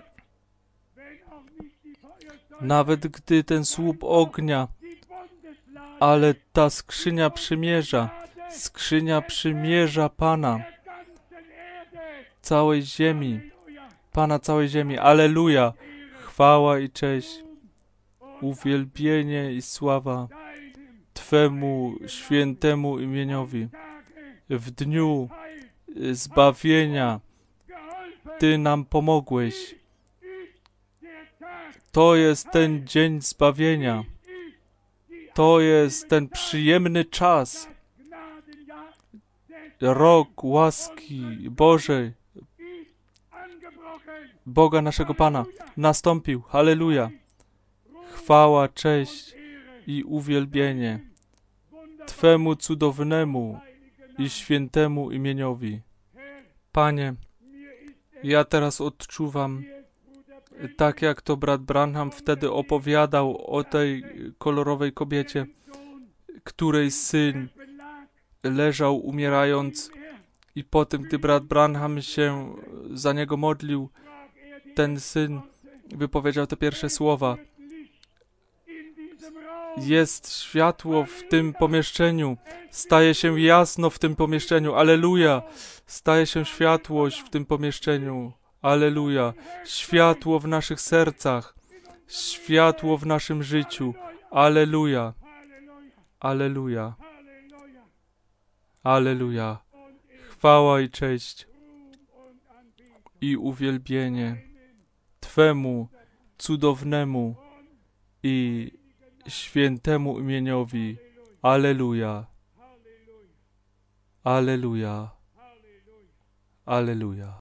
nawet gdy ten słup ognia, ale ta skrzynia przymierza Pana całej ziemi, Pana całej ziemi. Alleluja! Chwała i cześć, uwielbienie i sława Twemu świętemu imieniowi. W dniu zbawienia Ty nam pomogłeś. To jest ten dzień zbawienia. To jest ten przyjemny czas. Rok łaski Bożej, Boga naszego Pana, nastąpił. Halleluja! Chwała, cześć i uwielbienie Twemu cudownemu i świętemu imieniowi. Panie, ja teraz odczuwam, tak jak to brat Branham wtedy opowiadał o tej kolorowej kobiecie, której syn leżał umierając i potem, gdy brat Branham się za niego modlił, ten syn wypowiedział te pierwsze słowa. Jest światło w tym pomieszczeniu. Staje się jasno w tym pomieszczeniu. Alleluja! Staje się światłość w tym pomieszczeniu. Alleluja. Światło w naszych sercach. Światło w naszym życiu. Alleluja. Alleluja. Alleluja. Chwała i cześć i uwielbienie Twemu cudownemu i świętemu imieniowi. Alleluja. Alleluja. Alleluja.